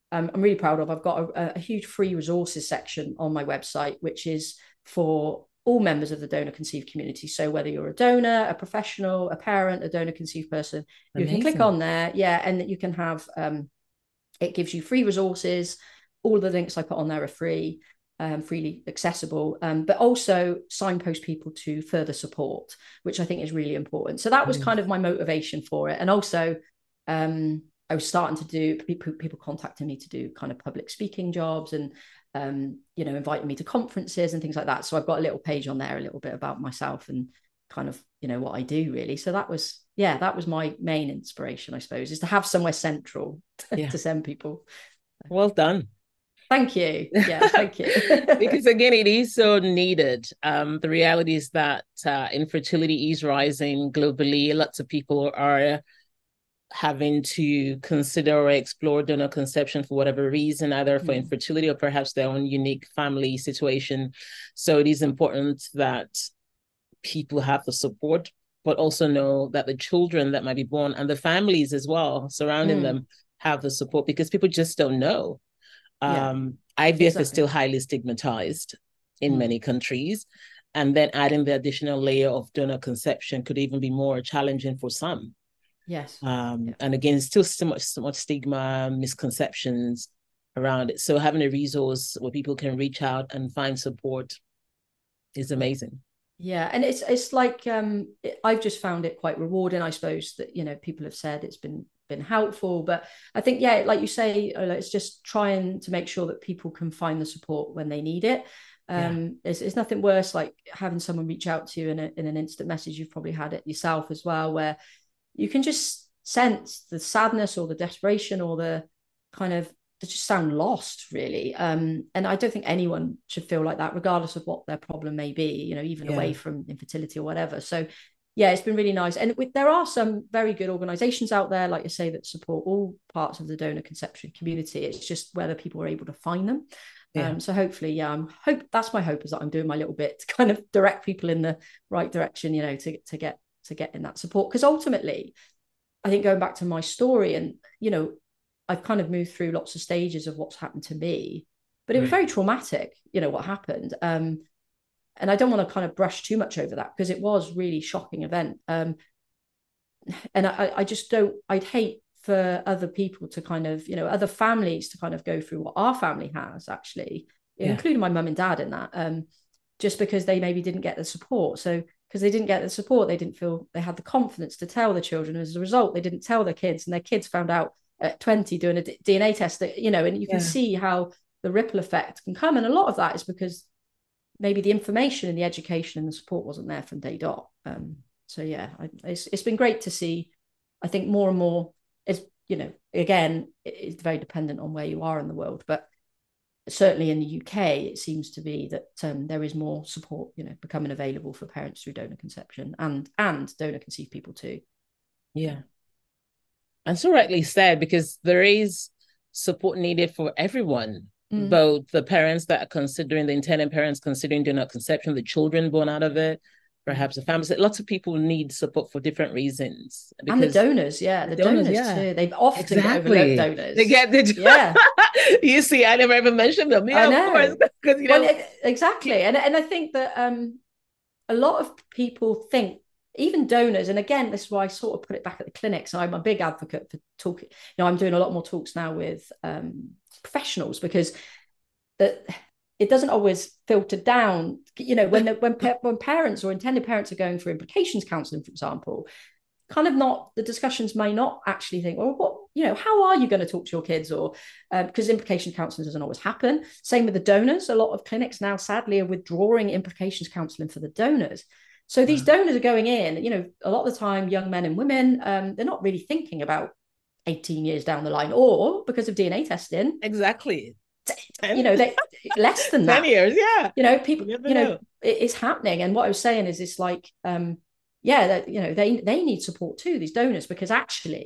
um, I'm really proud of. I've got a, a huge free resources section on my website, which is for all members of the donor conceived community. So whether you're a donor, a professional, a parent, a donor conceived person, Amazing. You can click on there. Yeah. And you can have, um, it gives you free resources. All the links I put on there are free, um, freely accessible, um, but also signpost people to further support, which I think is really important. So that was kind of my motivation for it. And also, um, I was starting to do, people, people contacting me to do kind of public speaking jobs and, um, you know, inviting me to conferences and things like that. So I've got a little page on there, a little bit about myself and kind of, you know, what I do really. So that was, yeah, that was my main inspiration, I suppose, is to have somewhere central to, yeah. to send people. Well done. Thank you. Yeah, thank you. Because again, it is so needed. Um, the reality is that uh, infertility is rising globally. Lots of people are having to consider or explore donor conception for whatever reason, either for mm. infertility or perhaps their own unique family situation. So it is important that people have the support, but also know that the children that might be born and the families as well surrounding mm. them have the support, because people just don't know. Yeah, um, I V F exactly. is still highly stigmatized in mm. many countries. And then adding the additional layer of donor conception could even be more challenging for some. Yes. Um, yeah. And again, still so much, so much stigma, misconceptions around it. So having a resource where people can reach out and find support is amazing. Yeah. And it's it's like, um, it, I've just found it quite rewarding, I suppose, that, you know, people have said it's been been helpful. But I think, yeah, like you say, it's just trying to make sure that people can find the support when they need it. Um, yeah. it's, it's nothing worse like having someone reach out to you in, a, in an instant message. You've probably had it yourself as well, where you can just sense the sadness or the desperation or the kind of, they just sound lost, really. Um, and I don't think anyone should feel like that, regardless of what their problem may be, you know, even yeah. away from infertility or whatever. So, yeah, it's been really nice. And with, there are some very good organizations out there, like you say, that support all parts of the donor conception community. It's just whether people are able to find them. Yeah. Um, so hopefully, yeah, I'm hope that's my hope, is that I'm doing my little bit to kind of direct people in the right direction, you know, to, to get to get in that support. Because ultimately, I think going back to my story, and, you know, I've kind of moved through lots of stages of what's happened to me, but it was very traumatic, you know, what happened. Um, and I don't want to kind of brush too much over that, because it was really shocking event. Um, and I, I just don't, I'd hate for other people to kind of, you know, other families to kind of go through what our family has actually, yeah. including my mum and dad in that, um, just because they maybe didn't get the support. So, because they didn't get the support, they didn't feel they had the confidence to tell the children. As a result, they didn't tell their kids, and their kids found out at twenty doing a D N A test that, you know, and you can yeah. see how the ripple effect can come. And a lot of that is because maybe the information and the education and the support wasn't there from day dot. Um, so yeah, I, it's it's been great to see. I think more and more is, you know, again, it's very dependent on where you are in the world, but certainly in the U K, it seems to be that um, there is more support, you know, becoming available for parents through donor conception and and donor conceived people too. Yeah. And so rightly said, because there is support needed for everyone, mm. both the parents that are considering, the intended parents considering donor conception, the children born out of it, perhaps the families. Lots of people need support for different reasons. And the donors, yeah, the donors, donors yeah. too. They've often exactly. overlooked donors. They get the yeah. You see, I never even mentioned them. Yeah, I know. Of course, because you know well, exactly. And and I think that um, a lot of people think, even donors, and again, this is why I sort of put it back at the clinics. I'm a big advocate for talking. You know, I'm doing a lot more talks now with um, professionals, because that it doesn't always filter down. You know, when the, when when parents or intended parents are going through implications counselling, for example, kind of not the discussions may not actually think, well, what, you know, how are you going to talk to your kids? Or uh, because implication counselling doesn't always happen. Same with the donors. A lot of clinics now, sadly, are withdrawing implications counselling for the donors. So these wow. donors are going in, you know, a lot of the time, young men and women, um, they're not really thinking about eighteen years down the line, or because of D N A testing. Exactly. You know, they less than that. ten years, yeah. You know, people, you, you know, know, it, it's happening. And what I was saying is, it's like, um, yeah, that, you know, they they need support too, these donors, because actually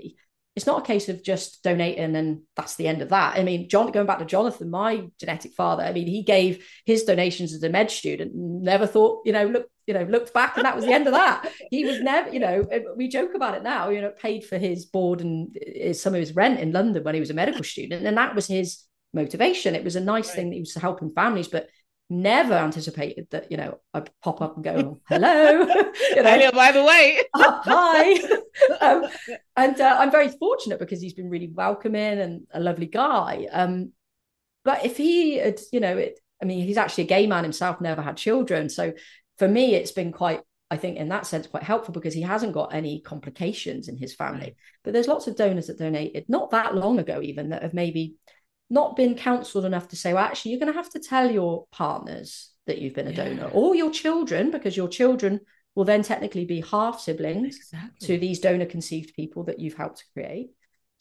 it's not a case of just donating and that's the end of that. I mean, John, going back to Jonathan, my genetic father, I mean, he gave his donations as a med student, never thought, you know, look, you know, looked back and that was the end of that. He was never, you know, we joke about it now, you know, paid for his board and some of his rent in London when he was a medical student. And that was his motivation. It was a nice right. thing that he was helping families, but never anticipated that, you know, I'd pop up and go, oh, hello, you know, hello, by the way. uh, hi. um, and uh, I'm very fortunate because he's been really welcoming and a lovely guy. Um, but if he had, you know, it, I mean, he's actually a gay man himself, never had children. So for me, it's been quite, I think in that sense, quite helpful because he hasn't got any complications in his family. Right. But there's lots of donors that donated not that long ago, even that have maybe not been counseled enough to say, well, actually, you're going to have to tell your partners that you've been a yeah. donor, or your children, because your children will then technically be half siblings exactly. to these donor conceived people that you've helped to create.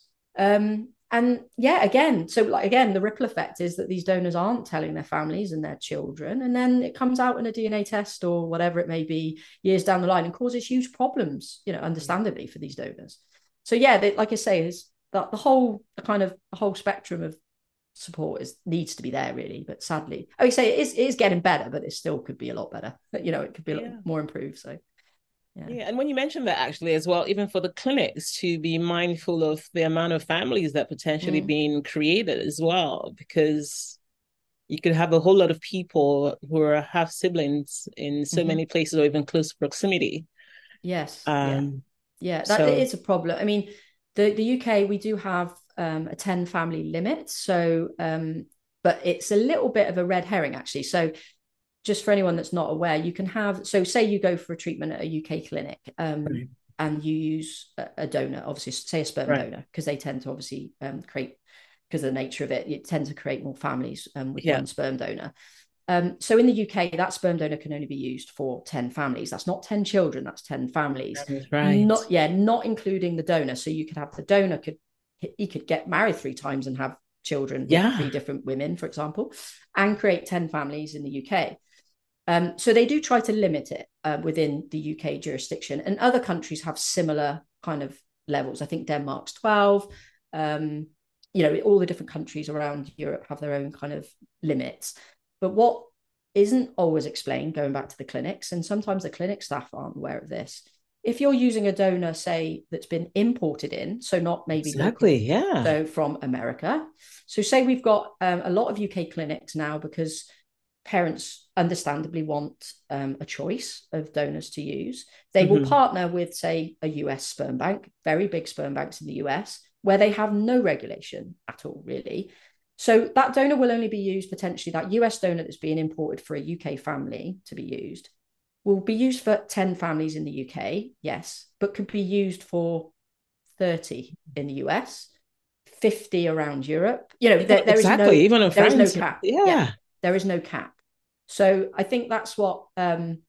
Um, and yeah, again, so like again, the ripple effect is that these donors aren't telling their families and their children, and then it comes out in a D N A test or whatever it may be years down the line and causes huge problems, you know, understandably for these donors. So yeah, they, like I say, is that the whole the kind of the whole spectrum of support is needs to be there really, but sadly I would say it is, it is getting better, but it still could be a lot better, you know, it could be a yeah. lot more improved. So yeah. yeah and when you mentioned that actually as well, even for the clinics to be mindful of the amount of families that potentially mm. being created as well, because you could have a whole lot of people who are half siblings in so mm-hmm. many places or even close proximity. Yes um yeah, yeah that so, is a problem. I mean, the the U K, we do have Um, a ten family limit. So, um, but it's a little bit of a red herring actually. So just for anyone that's not aware, you can have, so say you go for a treatment at a U K clinic um, right. and you use a, a donor, obviously say a sperm right. donor, because they tend to obviously um, create, because of the nature of it, it tends to create more families um, with yeah. one sperm donor. Um, so in the U K, that sperm donor can only be used for ten families. That's not ten children, that's ten families. That's right. Not, yeah, not including the donor. So you could have the donor could he could get married three times and have children with yeah. three different women, for example, and create ten families in the U K. Um, so they do try to limit it uh, within the U K jurisdiction, and other countries have similar kind of levels. I think Denmark's twelve. Um, you know, all the different countries around Europe have their own kind of limits. But what isn't always explained, going back to the clinics, and sometimes the clinic staff aren't aware of this, if you're using a donor, say, that's been imported in, so not maybe exactly, local, yeah, so from America. So say we've got um, a lot of U K clinics now because parents understandably want um, a choice of donors to use. They mm-hmm. will partner with, say, a U S sperm bank, very big sperm banks in the U S, where they have no regulation at all, really. So that donor will only be used potentially, that U S donor that's being imported for a U K family to be used will be used for ten families in the U K, yes, but could be used for thirty in the U S, fifty around Europe. You know, there, there exactly. is no, Even there is no cap. Yeah. yeah, there is no cap. So I think that's what um,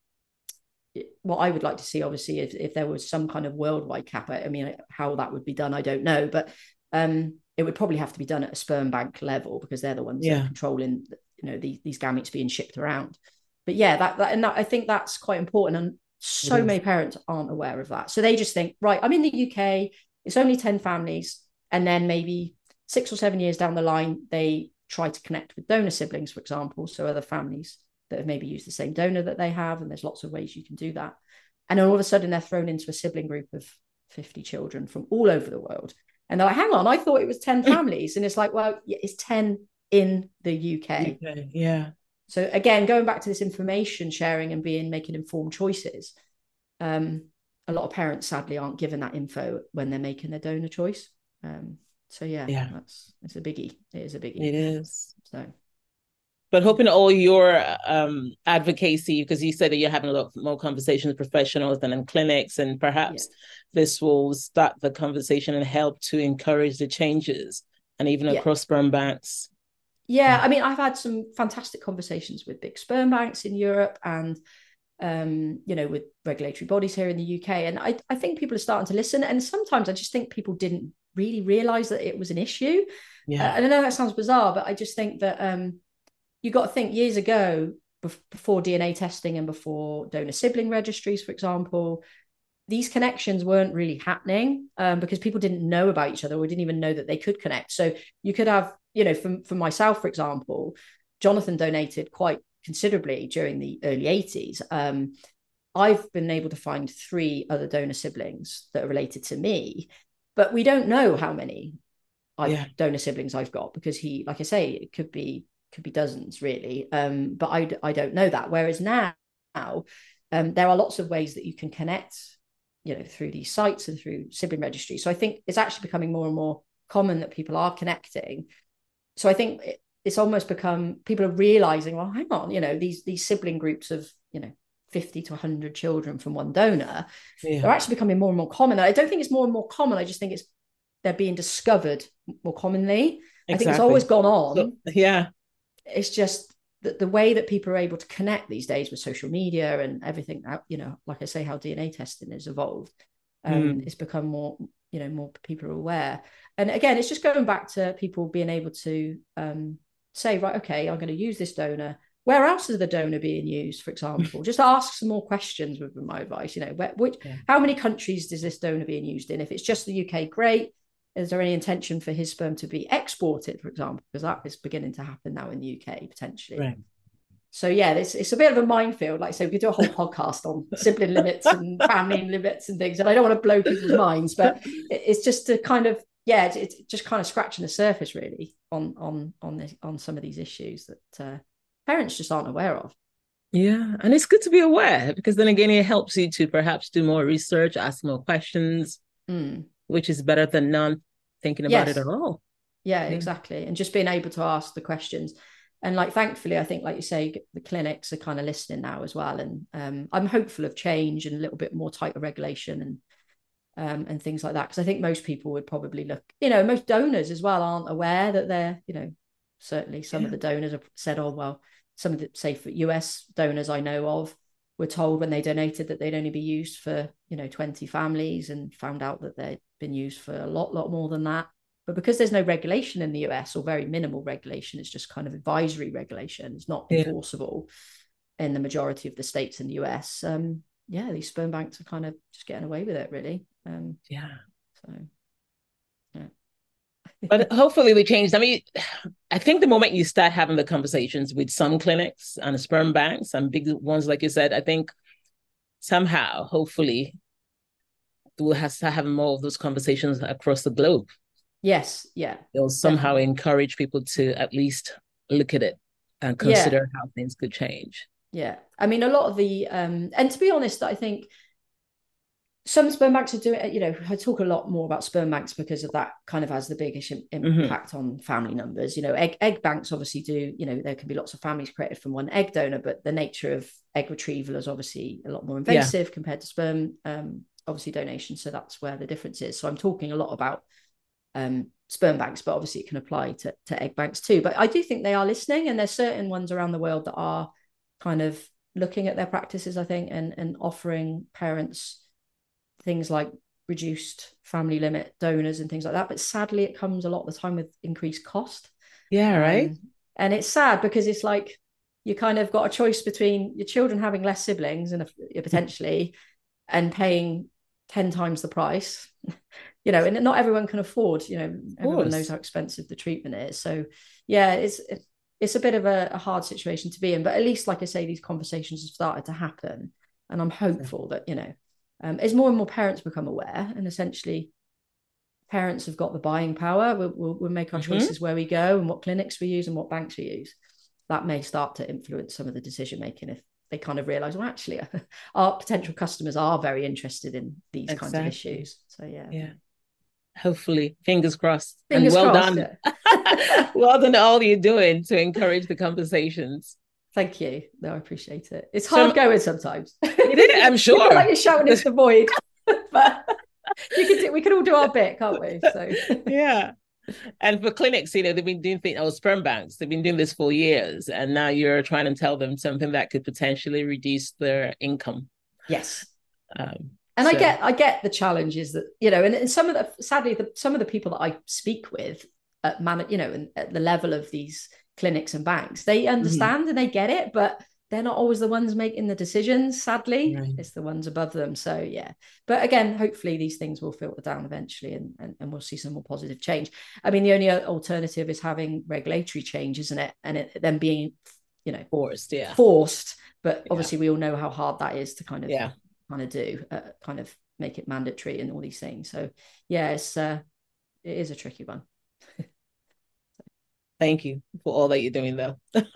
what I would like to see. Obviously, if if there was some kind of worldwide cap, I mean, how that would be done, I don't know, but um, it would probably have to be done at a sperm bank level because they're the ones yeah. that are controlling, you know, these these gametes being shipped around. But yeah, that, that and that, I think that's quite important. And so many parents aren't aware of that. So they just think, right, I'm in the U K, it's only ten families. And then maybe six or seven years down the line, they try to connect with donor siblings, for example. So other families that have maybe used the same donor that they have. And there's lots of ways you can do that. And then all of a sudden they're thrown into a sibling group of fifty children from all over the world. And they're like, hang on, I thought it was ten families. And it's like, well, yeah, it's ten in the U K. U K yeah. So again, going back to this information sharing and being making informed choices, um, a lot of parents sadly aren't given that info when they're making their donor choice. Um, so yeah, yeah, that's it's a biggie. It is a biggie. It is. So, but hoping all your um, advocacy, because you said that you're having a lot more conversations with professionals than in clinics, and perhaps yeah. this will start the conversation and help to encourage the changes, and even yeah. across sperm banks. Yeah, I mean, I've had some fantastic conversations with big sperm banks in Europe and, um, you know, with regulatory bodies here in the U K. And I, I think people are starting to listen. And sometimes I just think people didn't really realise that it was an issue. Yeah. Uh, and I know that sounds bizarre, but I just think that um, you got to think years ago, bef- before D N A testing and before donor sibling registries, for example, these connections weren't really happening um, because people didn't know about each other or didn't even know that they could connect. So you could have, you know, for, for myself, for example, Jonathan donated quite considerably during the early eighties. Um, I've been able to find three other donor siblings that are related to me, but we don't know how many I've, yeah. donor siblings I've got, because he, like I say, it could be could be dozens really. Um, but I, I don't know that. Whereas now, now um, there are lots of ways that you can connect, you know, through these sites and through sibling registry. So I think it's actually becoming more and more common that people are connecting. So I think it, it's almost become, people are realizing, well, hang on, you know, these these sibling groups of, you know, fifty to one hundred children from one donor, yeah. they're actually becoming more and more common. I don't think it's more and more common. I just think it's, they're being discovered more commonly. Exactly. I think it's always gone on. So, yeah. It's just that the way that people are able to connect these days with social media and everything, you know, like I say, how D N A testing has evolved, um, mm. it's become more, you know, more people are aware. And again, it's just going back to people being able to um, say, right, okay, I'm going to use this donor. Where else is the donor being used, for example? Just ask some more questions with my advice. You know, where, which, yeah. how many countries is this donor being used in? If it's just the U K, great. Is there any intention for his sperm to be exported, for example? Because that is beginning to happen now in the U K, potentially. Right. So, yeah, it's, it's a bit of a minefield. Like I say, we could do a whole podcast on sibling limits and family limits and things. And I don't want to blow people's minds, but it's just to kind of, yeah, it's, it's just kind of scratching the surface, really, on on on this, on some of these issues that uh, parents just aren't aware of. Yeah, and it's good to be aware, because then again, it helps you to perhaps do more research, ask more questions, mm. which is better than none thinking about yes. it at all. Yeah, yeah, exactly. And just being able to ask the questions. And like, thankfully, I think, like you say, the clinics are kind of listening now as well. And um, I'm hopeful of change and a little bit more tighter regulation and um, and things like that. Because I think most people would probably look, you know, most donors as well aren't aware that they're, you know, certainly some yeah. of the donors have said, oh, well, some of the, say, for U S donors I know of were told when they donated that they'd only be used for, you know, twenty families, and found out that they'd been used for a lot, lot more than that. But because there's no regulation in the U S, or very minimal regulation, it's just kind of advisory regulation. It's not yeah. enforceable in the majority of the states in the U S. Um, yeah, these sperm banks are kind of just getting away with it, really. Um, yeah. So, yeah. But hopefully we change. I mean, I think the moment you start having the conversations with some clinics and sperm banks and big ones, like you said, I think somehow, hopefully, we'll have to start having more of those conversations across the globe. Yes, yeah. It'll somehow definitely. encourage people to at least look at it and consider yeah. how things could change. Yeah. I mean, a lot of the, um, and to be honest, I think some sperm banks are doing, you know, I talk a lot more about sperm banks because of that kind of has the biggest impact mm-hmm. on family numbers. You know, egg, egg banks obviously do, you know, there can be lots of families created from one egg donor, but the nature of egg retrieval is obviously a lot more invasive yeah. compared to sperm, um, obviously donation. So that's where the difference is. So I'm talking a lot about um, sperm banks, but obviously it can apply to, to egg banks too. But I do think they are listening, and there's certain ones around the world that are kind of looking at their practices, I think, and, and offering parents things like reduced family limit donors and things like that. But sadly, it comes a lot of the time with increased cost. Yeah, right. Um, and it's sad because it's like you kind of got a choice between your children having less siblings and a, potentially and paying ten times the price, you know, and not everyone can afford, you know, everyone knows how expensive the treatment is. So yeah, it's it's a bit of a, a hard situation to be in, but at least, like I say, these conversations have started to happen, and I'm hopeful that, you know, um, as more and more parents become aware, and essentially parents have got the buying power, we'll, we'll, we'll make our mm-hmm. choices where we go and what clinics we use and what banks we use. That may start to influence some of the decision making if they kind of realize, well, actually, our potential customers are very interested in these exactly. kinds of issues. So yeah, yeah. Hopefully, fingers crossed. Fingers and well crossed, done. Yeah. Well done, all you're doing to encourage the conversations. Thank you. No, I appreciate it. It's hard so, going sometimes. It is, I'm sure. You feel like you're shouting into the void, but you can do, we can all do our bit, can't we? So yeah. And for clinics, you know, they've been doing things, oh, sperm banks, they've been doing this for years. And now you're trying to tell them something that could potentially reduce their income. Yes. Um, and so. I get I get the challenges that, you know, and, and some of the, sadly, the, some of the people that I speak with at man, you know, and at the level of these clinics and banks, they understand mm-hmm. and they get it. But they're not always the ones making the decisions, sadly. Right. It's the ones above them. So yeah, but again, hopefully these things will filter down eventually, and, and, and we'll see some more positive change. I mean, the only alternative is having regulatory change, isn't it? And it then being, you know, forced, yeah. Forced. But yeah. obviously we all know how hard that is to kind of, yeah. kind of do, uh, kind of make it mandatory and all these things. So yeah, it's, uh, it is a tricky one. Thank you for all that you're doing, though.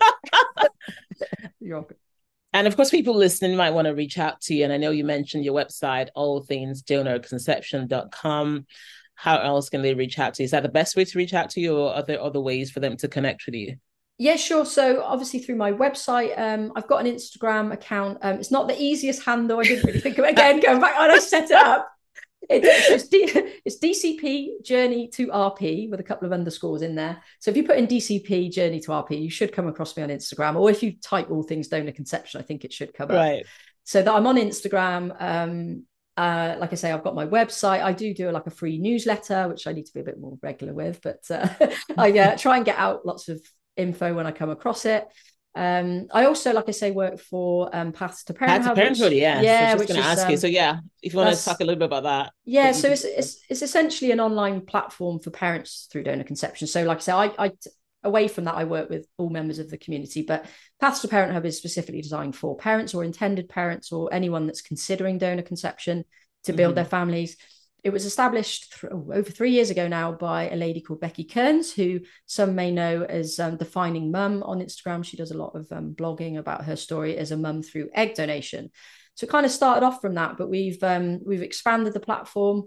You're welcome. And of course, people listening might want to reach out to you. And I know you mentioned your website, all things donor conception dot com. How else can they reach out to you? Is that the best way to reach out to you, or are there other ways for them to connect with you? Yeah, sure. So obviously through my website, um, I've got an Instagram account. Um, it's not the easiest handle. I didn't really think of it again, going back when I set it up. It, it's, D, it's D C P Journey to R P with a couple of underscores in there. So if you put in D C P Journey to R P, you should come across me on Instagram. Or if you type all things donor conception, I think it should come up. Right. So that I'm on Instagram. Um, uh, like I say, I've got my website. I do do like a free newsletter, which I need to be a bit more regular with. But uh, I uh, try and get out lots of info when I come across it. Um, I also, like I say, work for um, Paths to Parenthood. Paths to Parenthood, yeah. Yeah, so I was going to ask um, you. So yeah, if you want to talk a little bit about that. Yeah, so it's, it's it's essentially an online platform for parents through donor conception. So like I say, I, I away from that, I work with all members of the community, but Paths to Parenthood is specifically designed for parents or intended parents or anyone that's considering donor conception to build mm-hmm. their families. It was established th- oh, over three years ago now by a lady called Becky Kearns, who some may know as um, Defining Mum on Instagram. She does a lot of um, blogging about her story as a mum through egg donation. So it kind of started off from that, but we've um, we've expanded the platform,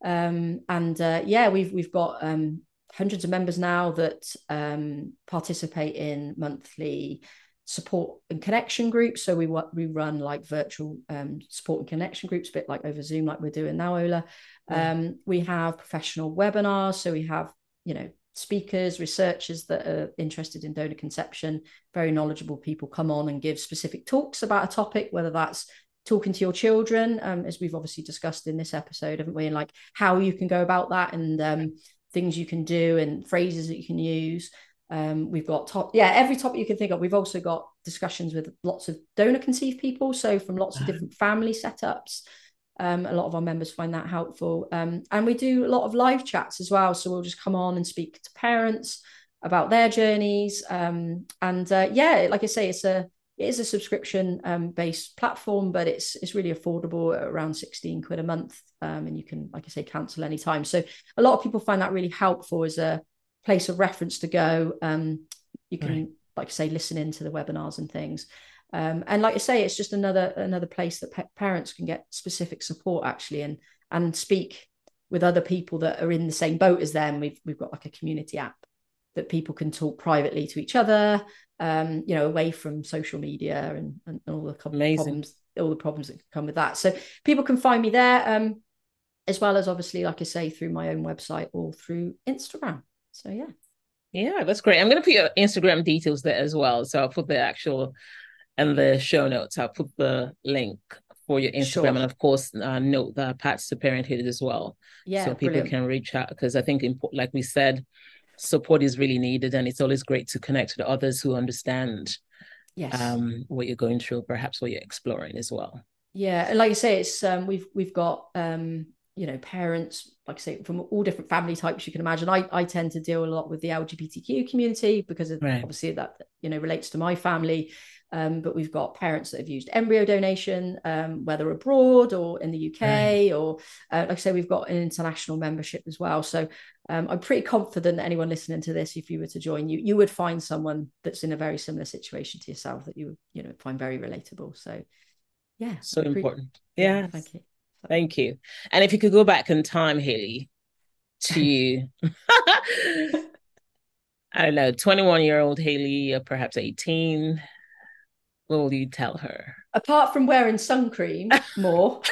um, and uh, yeah, we've we've got um, hundreds of members now that um, participate in monthly support and connection groups. So we we run like virtual um, support and connection groups, a bit like over Zoom, like we're doing now, Ola. Yeah. Um, we have professional webinars. So we have, you know, speakers, researchers that are interested in donor conception, very knowledgeable people come on and give specific talks about a topic, whether that's talking to your children, um, as we've obviously discussed in this episode, haven't we? And like how you can go about that and um, things you can do and phrases that you can use. Um, we've got top, yeah, every topic you can think of. We've also got discussions with lots of donor conceived people, so from lots of different family setups. Um, a lot of our members find that helpful, um, and we do a lot of live chats as well. So we'll just come on and speak to parents about their journeys, um, and uh, yeah, like I say, it's a it is a subscription um, based platform, but it's it's really affordable at around sixteen quid a month, um, and you can, like I say, cancel anytime. So a lot of people find that really helpful as a place of reference to go. Um, you can, right. like I say, listen into the webinars and things. Um, and like I say, it's just another another place that pa- parents can get specific support actually, and and speak with other people that are in the same boat as them. We've we've got like a community app that people can talk privately to each other, um, you know, away from social media and, and all the problems, all the problems that come with that. So people can find me there, um, as well as obviously, like I say, through my own website or through Instagram. So yeah. Yeah, that's great. I'm going to put your Instagram details there as well. So I'll put the actual and the show notes. I'll put the link for your Instagram, sure. And of course, uh, note the Paths to Parenthood as well. Yeah, so people brilliant. can reach out, because I think, like we said, support is really needed, and it's always great to connect with others who understand yes. um, what you're going through, perhaps what you're exploring as well. Yeah, and like I say, it's um, we've we've got um, you know, parents, like I say, from all different family types you can imagine. I I tend to deal a lot with the L G B T Q community because of, right. obviously that, you know, relates to my family. Um, but we've got parents that have used embryo donation, um, whether abroad or in the U K, right. or uh, like I say, we've got an international membership as well. So um, I'm pretty confident that anyone listening to this, if you were to join, you you would find someone that's in a very similar situation to yourself that you would, you know, find very relatable. So yeah, so pretty, important. Yeah, thank you. Thank you. And if you could go back in time, Hayley, to I don't know, twenty-one year old Hayley, or perhaps eighteen. What will you tell her? Apart from wearing sun cream more.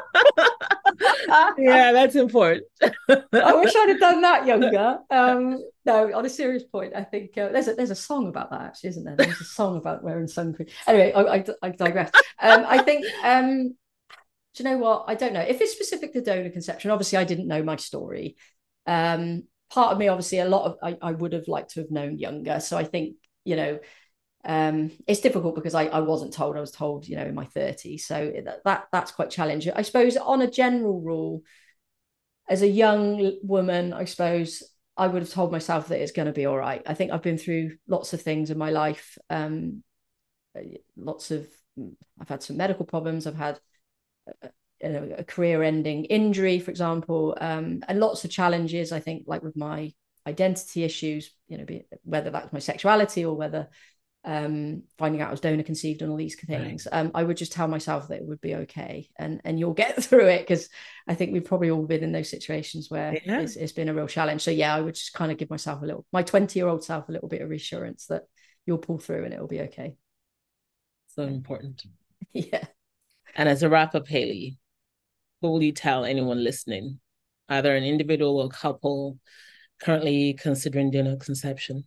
Yeah, that's important. I wish I'd have done that younger. Um, no, on a serious point, I think uh, there's a there's a song about that actually, isn't there? There's a song about wearing sun cream. Anyway, I, I, I digress. Um, I think, um, do you know what? I don't know. If it's specific to donor conception, obviously I didn't know my story. Um, part of me, obviously, a lot of, I, I would have liked to have known younger. So I think, you know, Um, it's difficult because I, I wasn't told. I was told, you know, in my thirties. So that, that that's quite challenging. I suppose on a general rule, as a young woman, I suppose I would have told myself that it's going to be all right. I think I've been through lots of things in my life. Um, lots of, I've had some medical problems. I've had a, you know, a career-ending injury, for example, um, and lots of challenges. I think, like with my identity issues, you know, be, whether that's my sexuality or whether um finding out I was donor conceived and all these things, right. um I would just tell myself that it would be okay, and and you'll get through it, because I think we've probably all been in those situations where yeah. it's, it's been a real challenge. So yeah, I would just kind of give myself a little, my twenty year old self, a little bit of reassurance that you'll pull through and it'll be okay. So important. Yeah. And as a wrap up, Hayley, what will you tell anyone listening, either an individual or couple currently considering donor conception?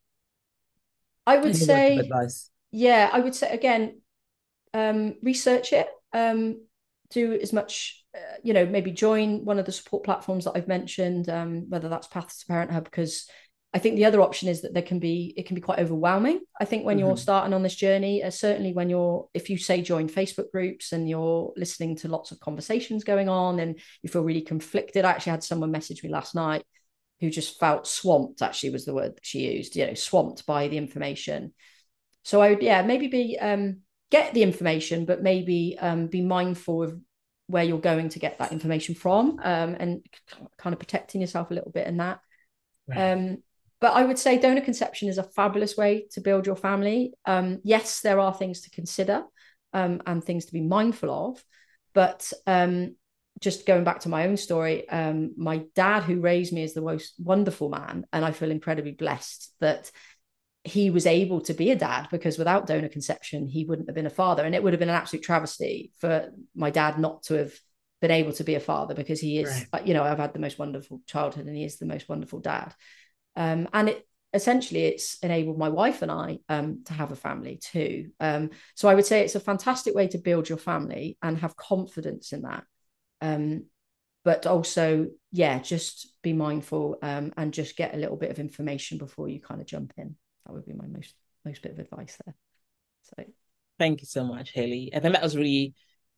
I would say, yeah, I would say, again, um, research it, um, do as much, uh, you know, maybe join one of the support platforms that I've mentioned, um, whether that's Paths to Parenthood, because I think the other option is that there can be, it can be quite overwhelming. I think when mm-hmm. you're starting on this journey, uh, certainly when you're, if you say join Facebook groups and you're listening to lots of conversations going on and you feel really conflicted. I actually had someone message me last night who just felt swamped, actually was the word that she used, you know, swamped by the information. So I would, yeah, maybe be, um, get the information, but maybe um, be mindful of where you're going to get that information from, um, and kind of protecting yourself a little bit in that. Right. Um, but I would say donor conception is a fabulous way to build your family. Um, yes, there are things to consider um, and things to be mindful of, but um, just going back to my own story, um, my dad, who raised me, is the most wonderful man. And I feel incredibly blessed that he was able to be a dad, because without donor conception, he wouldn't have been a father. And it would have been an absolute travesty for my dad not to have been able to be a father, because he is, right. you know, I've had the most wonderful childhood and he is the most wonderful dad. Um, and it essentially, it's enabled my wife and I um, to have a family too. Um, so I would say it's a fantastic way to build your family and have confidence in that. Um, but also, yeah, just be mindful um, and just get a little bit of information before you kind of jump in. That would be my most most bit of advice there. So thank you so much, Hayley. I think that was really,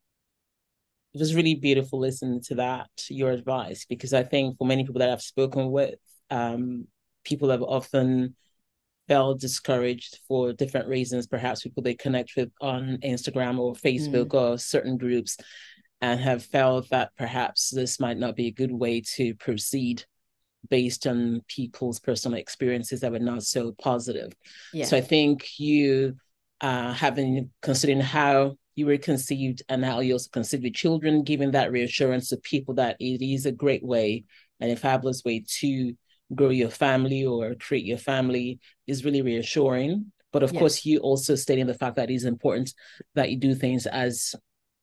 it was really beautiful listening to that, your advice, because I think for many people that I've spoken with, um, people have often felt discouraged for different reasons, perhaps people they connect with on Instagram or Facebook mm. or certain groups, and have felt that perhaps this might not be a good way to proceed based on people's personal experiences that were not so positive. Yeah. So I think you, uh, having considering how you were conceived and how you also conceived your children, giving that reassurance to people that it is a great way and a fabulous way to grow your family or create your family is really reassuring. But of yes. course, you also stating the fact that it is important that you do things as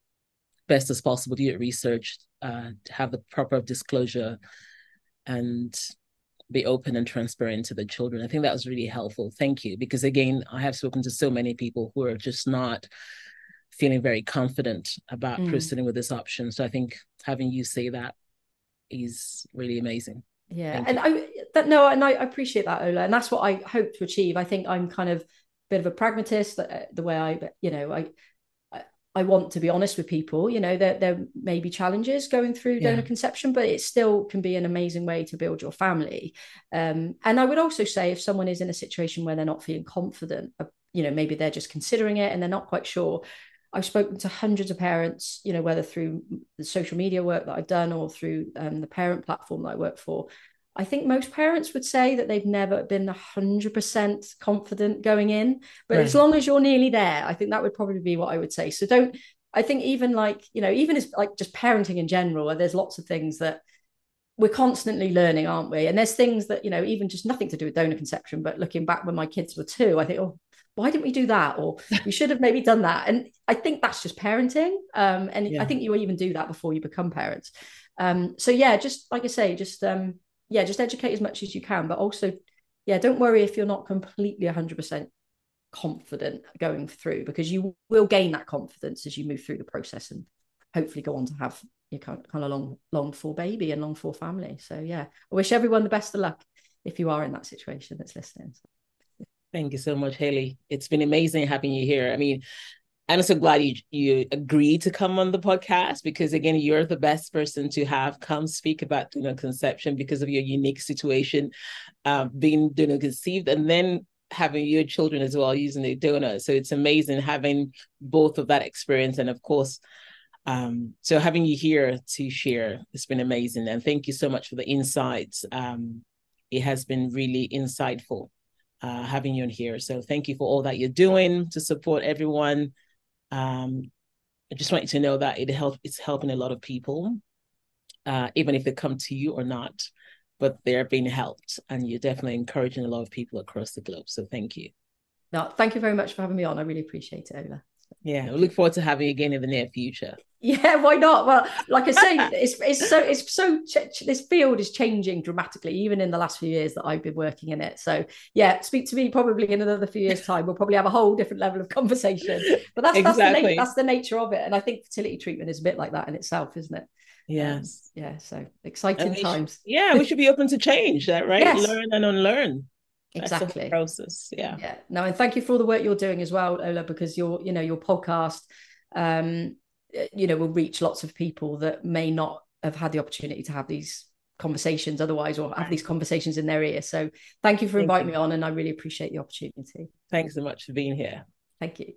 best as possible, do your research, uh, to have the proper disclosure and be open and transparent to the children. I think that was really helpful. Thank you. Because again, I have spoken to so many people who are just not feeling very confident about mm. proceeding with this option. So I think having you say that is really amazing. Yeah. Thank and you. I that no, and I appreciate that, Ola. And that's what I hope to achieve. I think I'm kind of a bit of a pragmatist, the way I, you know, I I want to be honest with people. You know, there, there may be challenges going through donor yeah. conception, but it still can be an amazing way to build your family. Um, and I would also say, if someone is in a situation where they're not feeling confident, you know, maybe they're just considering it and they're not quite sure. I've spoken to hundreds of parents, you know, whether through the social media work that I've done or through um, the parent platform that I work for. I think most parents would say that they've never been one hundred percent confident going in, but right. as long as you're nearly there, I think that would probably be what I would say. So don't, I think even like, you know, even as like just parenting in general, there's lots of things that we're constantly learning, aren't we? And there's things that, you know, even just nothing to do with donor conception, but looking back when my kids were two, I think, oh, why didn't we do that? Or we should have maybe done that. And I think that's just parenting. Um, and yeah. I think you even do that before you become parents. Um, so yeah, just like I say, just, um, yeah, just educate as much as you can, but also, yeah, don't worry if you're not completely one hundred percent confident going through, because you will gain that confidence as you move through the process and hopefully go on to have your kind of long, long for baby and long for family. So yeah, I wish everyone the best of luck if you are in that situation that's listening. Thank you so much, Haley. It's been amazing having you here. I mean, I'm so glad you you agreed to come on the podcast because, again, you're the best person to have come speak about donor conception because of your unique situation, uh, being donor conceived, and then having your children as well using a donor. So it's amazing having both of that experience. And of course, um, so having you here to share, it's been amazing. And thank you so much for the insights. Um, it has been really insightful uh, having you on here. So thank you for all that you're doing to support everyone. Um, I just want you to know that it help, it's helping a lot of people, uh, even if they come to you or not, but they're being helped, and you're definitely encouraging a lot of people across the globe. So thank you. No, thank you very much for having me on. I really appreciate it, Ola. Yeah, we look forward to having you again in the near future. Yeah, why not? Well, like I say, it's it's so it's so this field is changing dramatically, even in the last few years that I've been working in it. So yeah, speak to me probably in another few years' time. We'll probably have a whole different level of conversation. But that's exactly. that's the that's the nature of it, and I think fertility treatment is a bit like that in itself, isn't it? Yes. Um, yeah. So exciting times. Should, yeah, we should be open to change. That right? Yes. Learn and unlearn. Exactly. Process. Yeah. Yeah. No, and thank you for all the work you're doing as well, Ola, because your you know your podcast. Um, you know, will reach lots of people that may not have had the opportunity to have these conversations otherwise, or have these conversations in their ear. So thank you for inviting me on, and I really appreciate the opportunity. Thanks so much for being here. Thank you.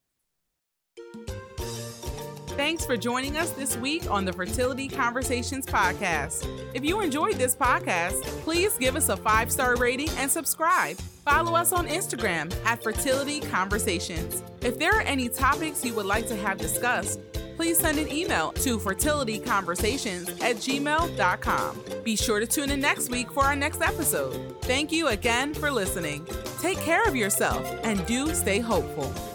Thanks for joining us this week on the Fertility Conversations podcast. If you enjoyed this podcast, please give us a five-star rating and subscribe. Follow us on Instagram at Fertility Conversations. If there are any topics you would like to have discussed, please send an email to fertilityconversations at gmail dot com. Be sure to tune in next week for our next episode. Thank you again for listening. Take care of yourself and do stay hopeful.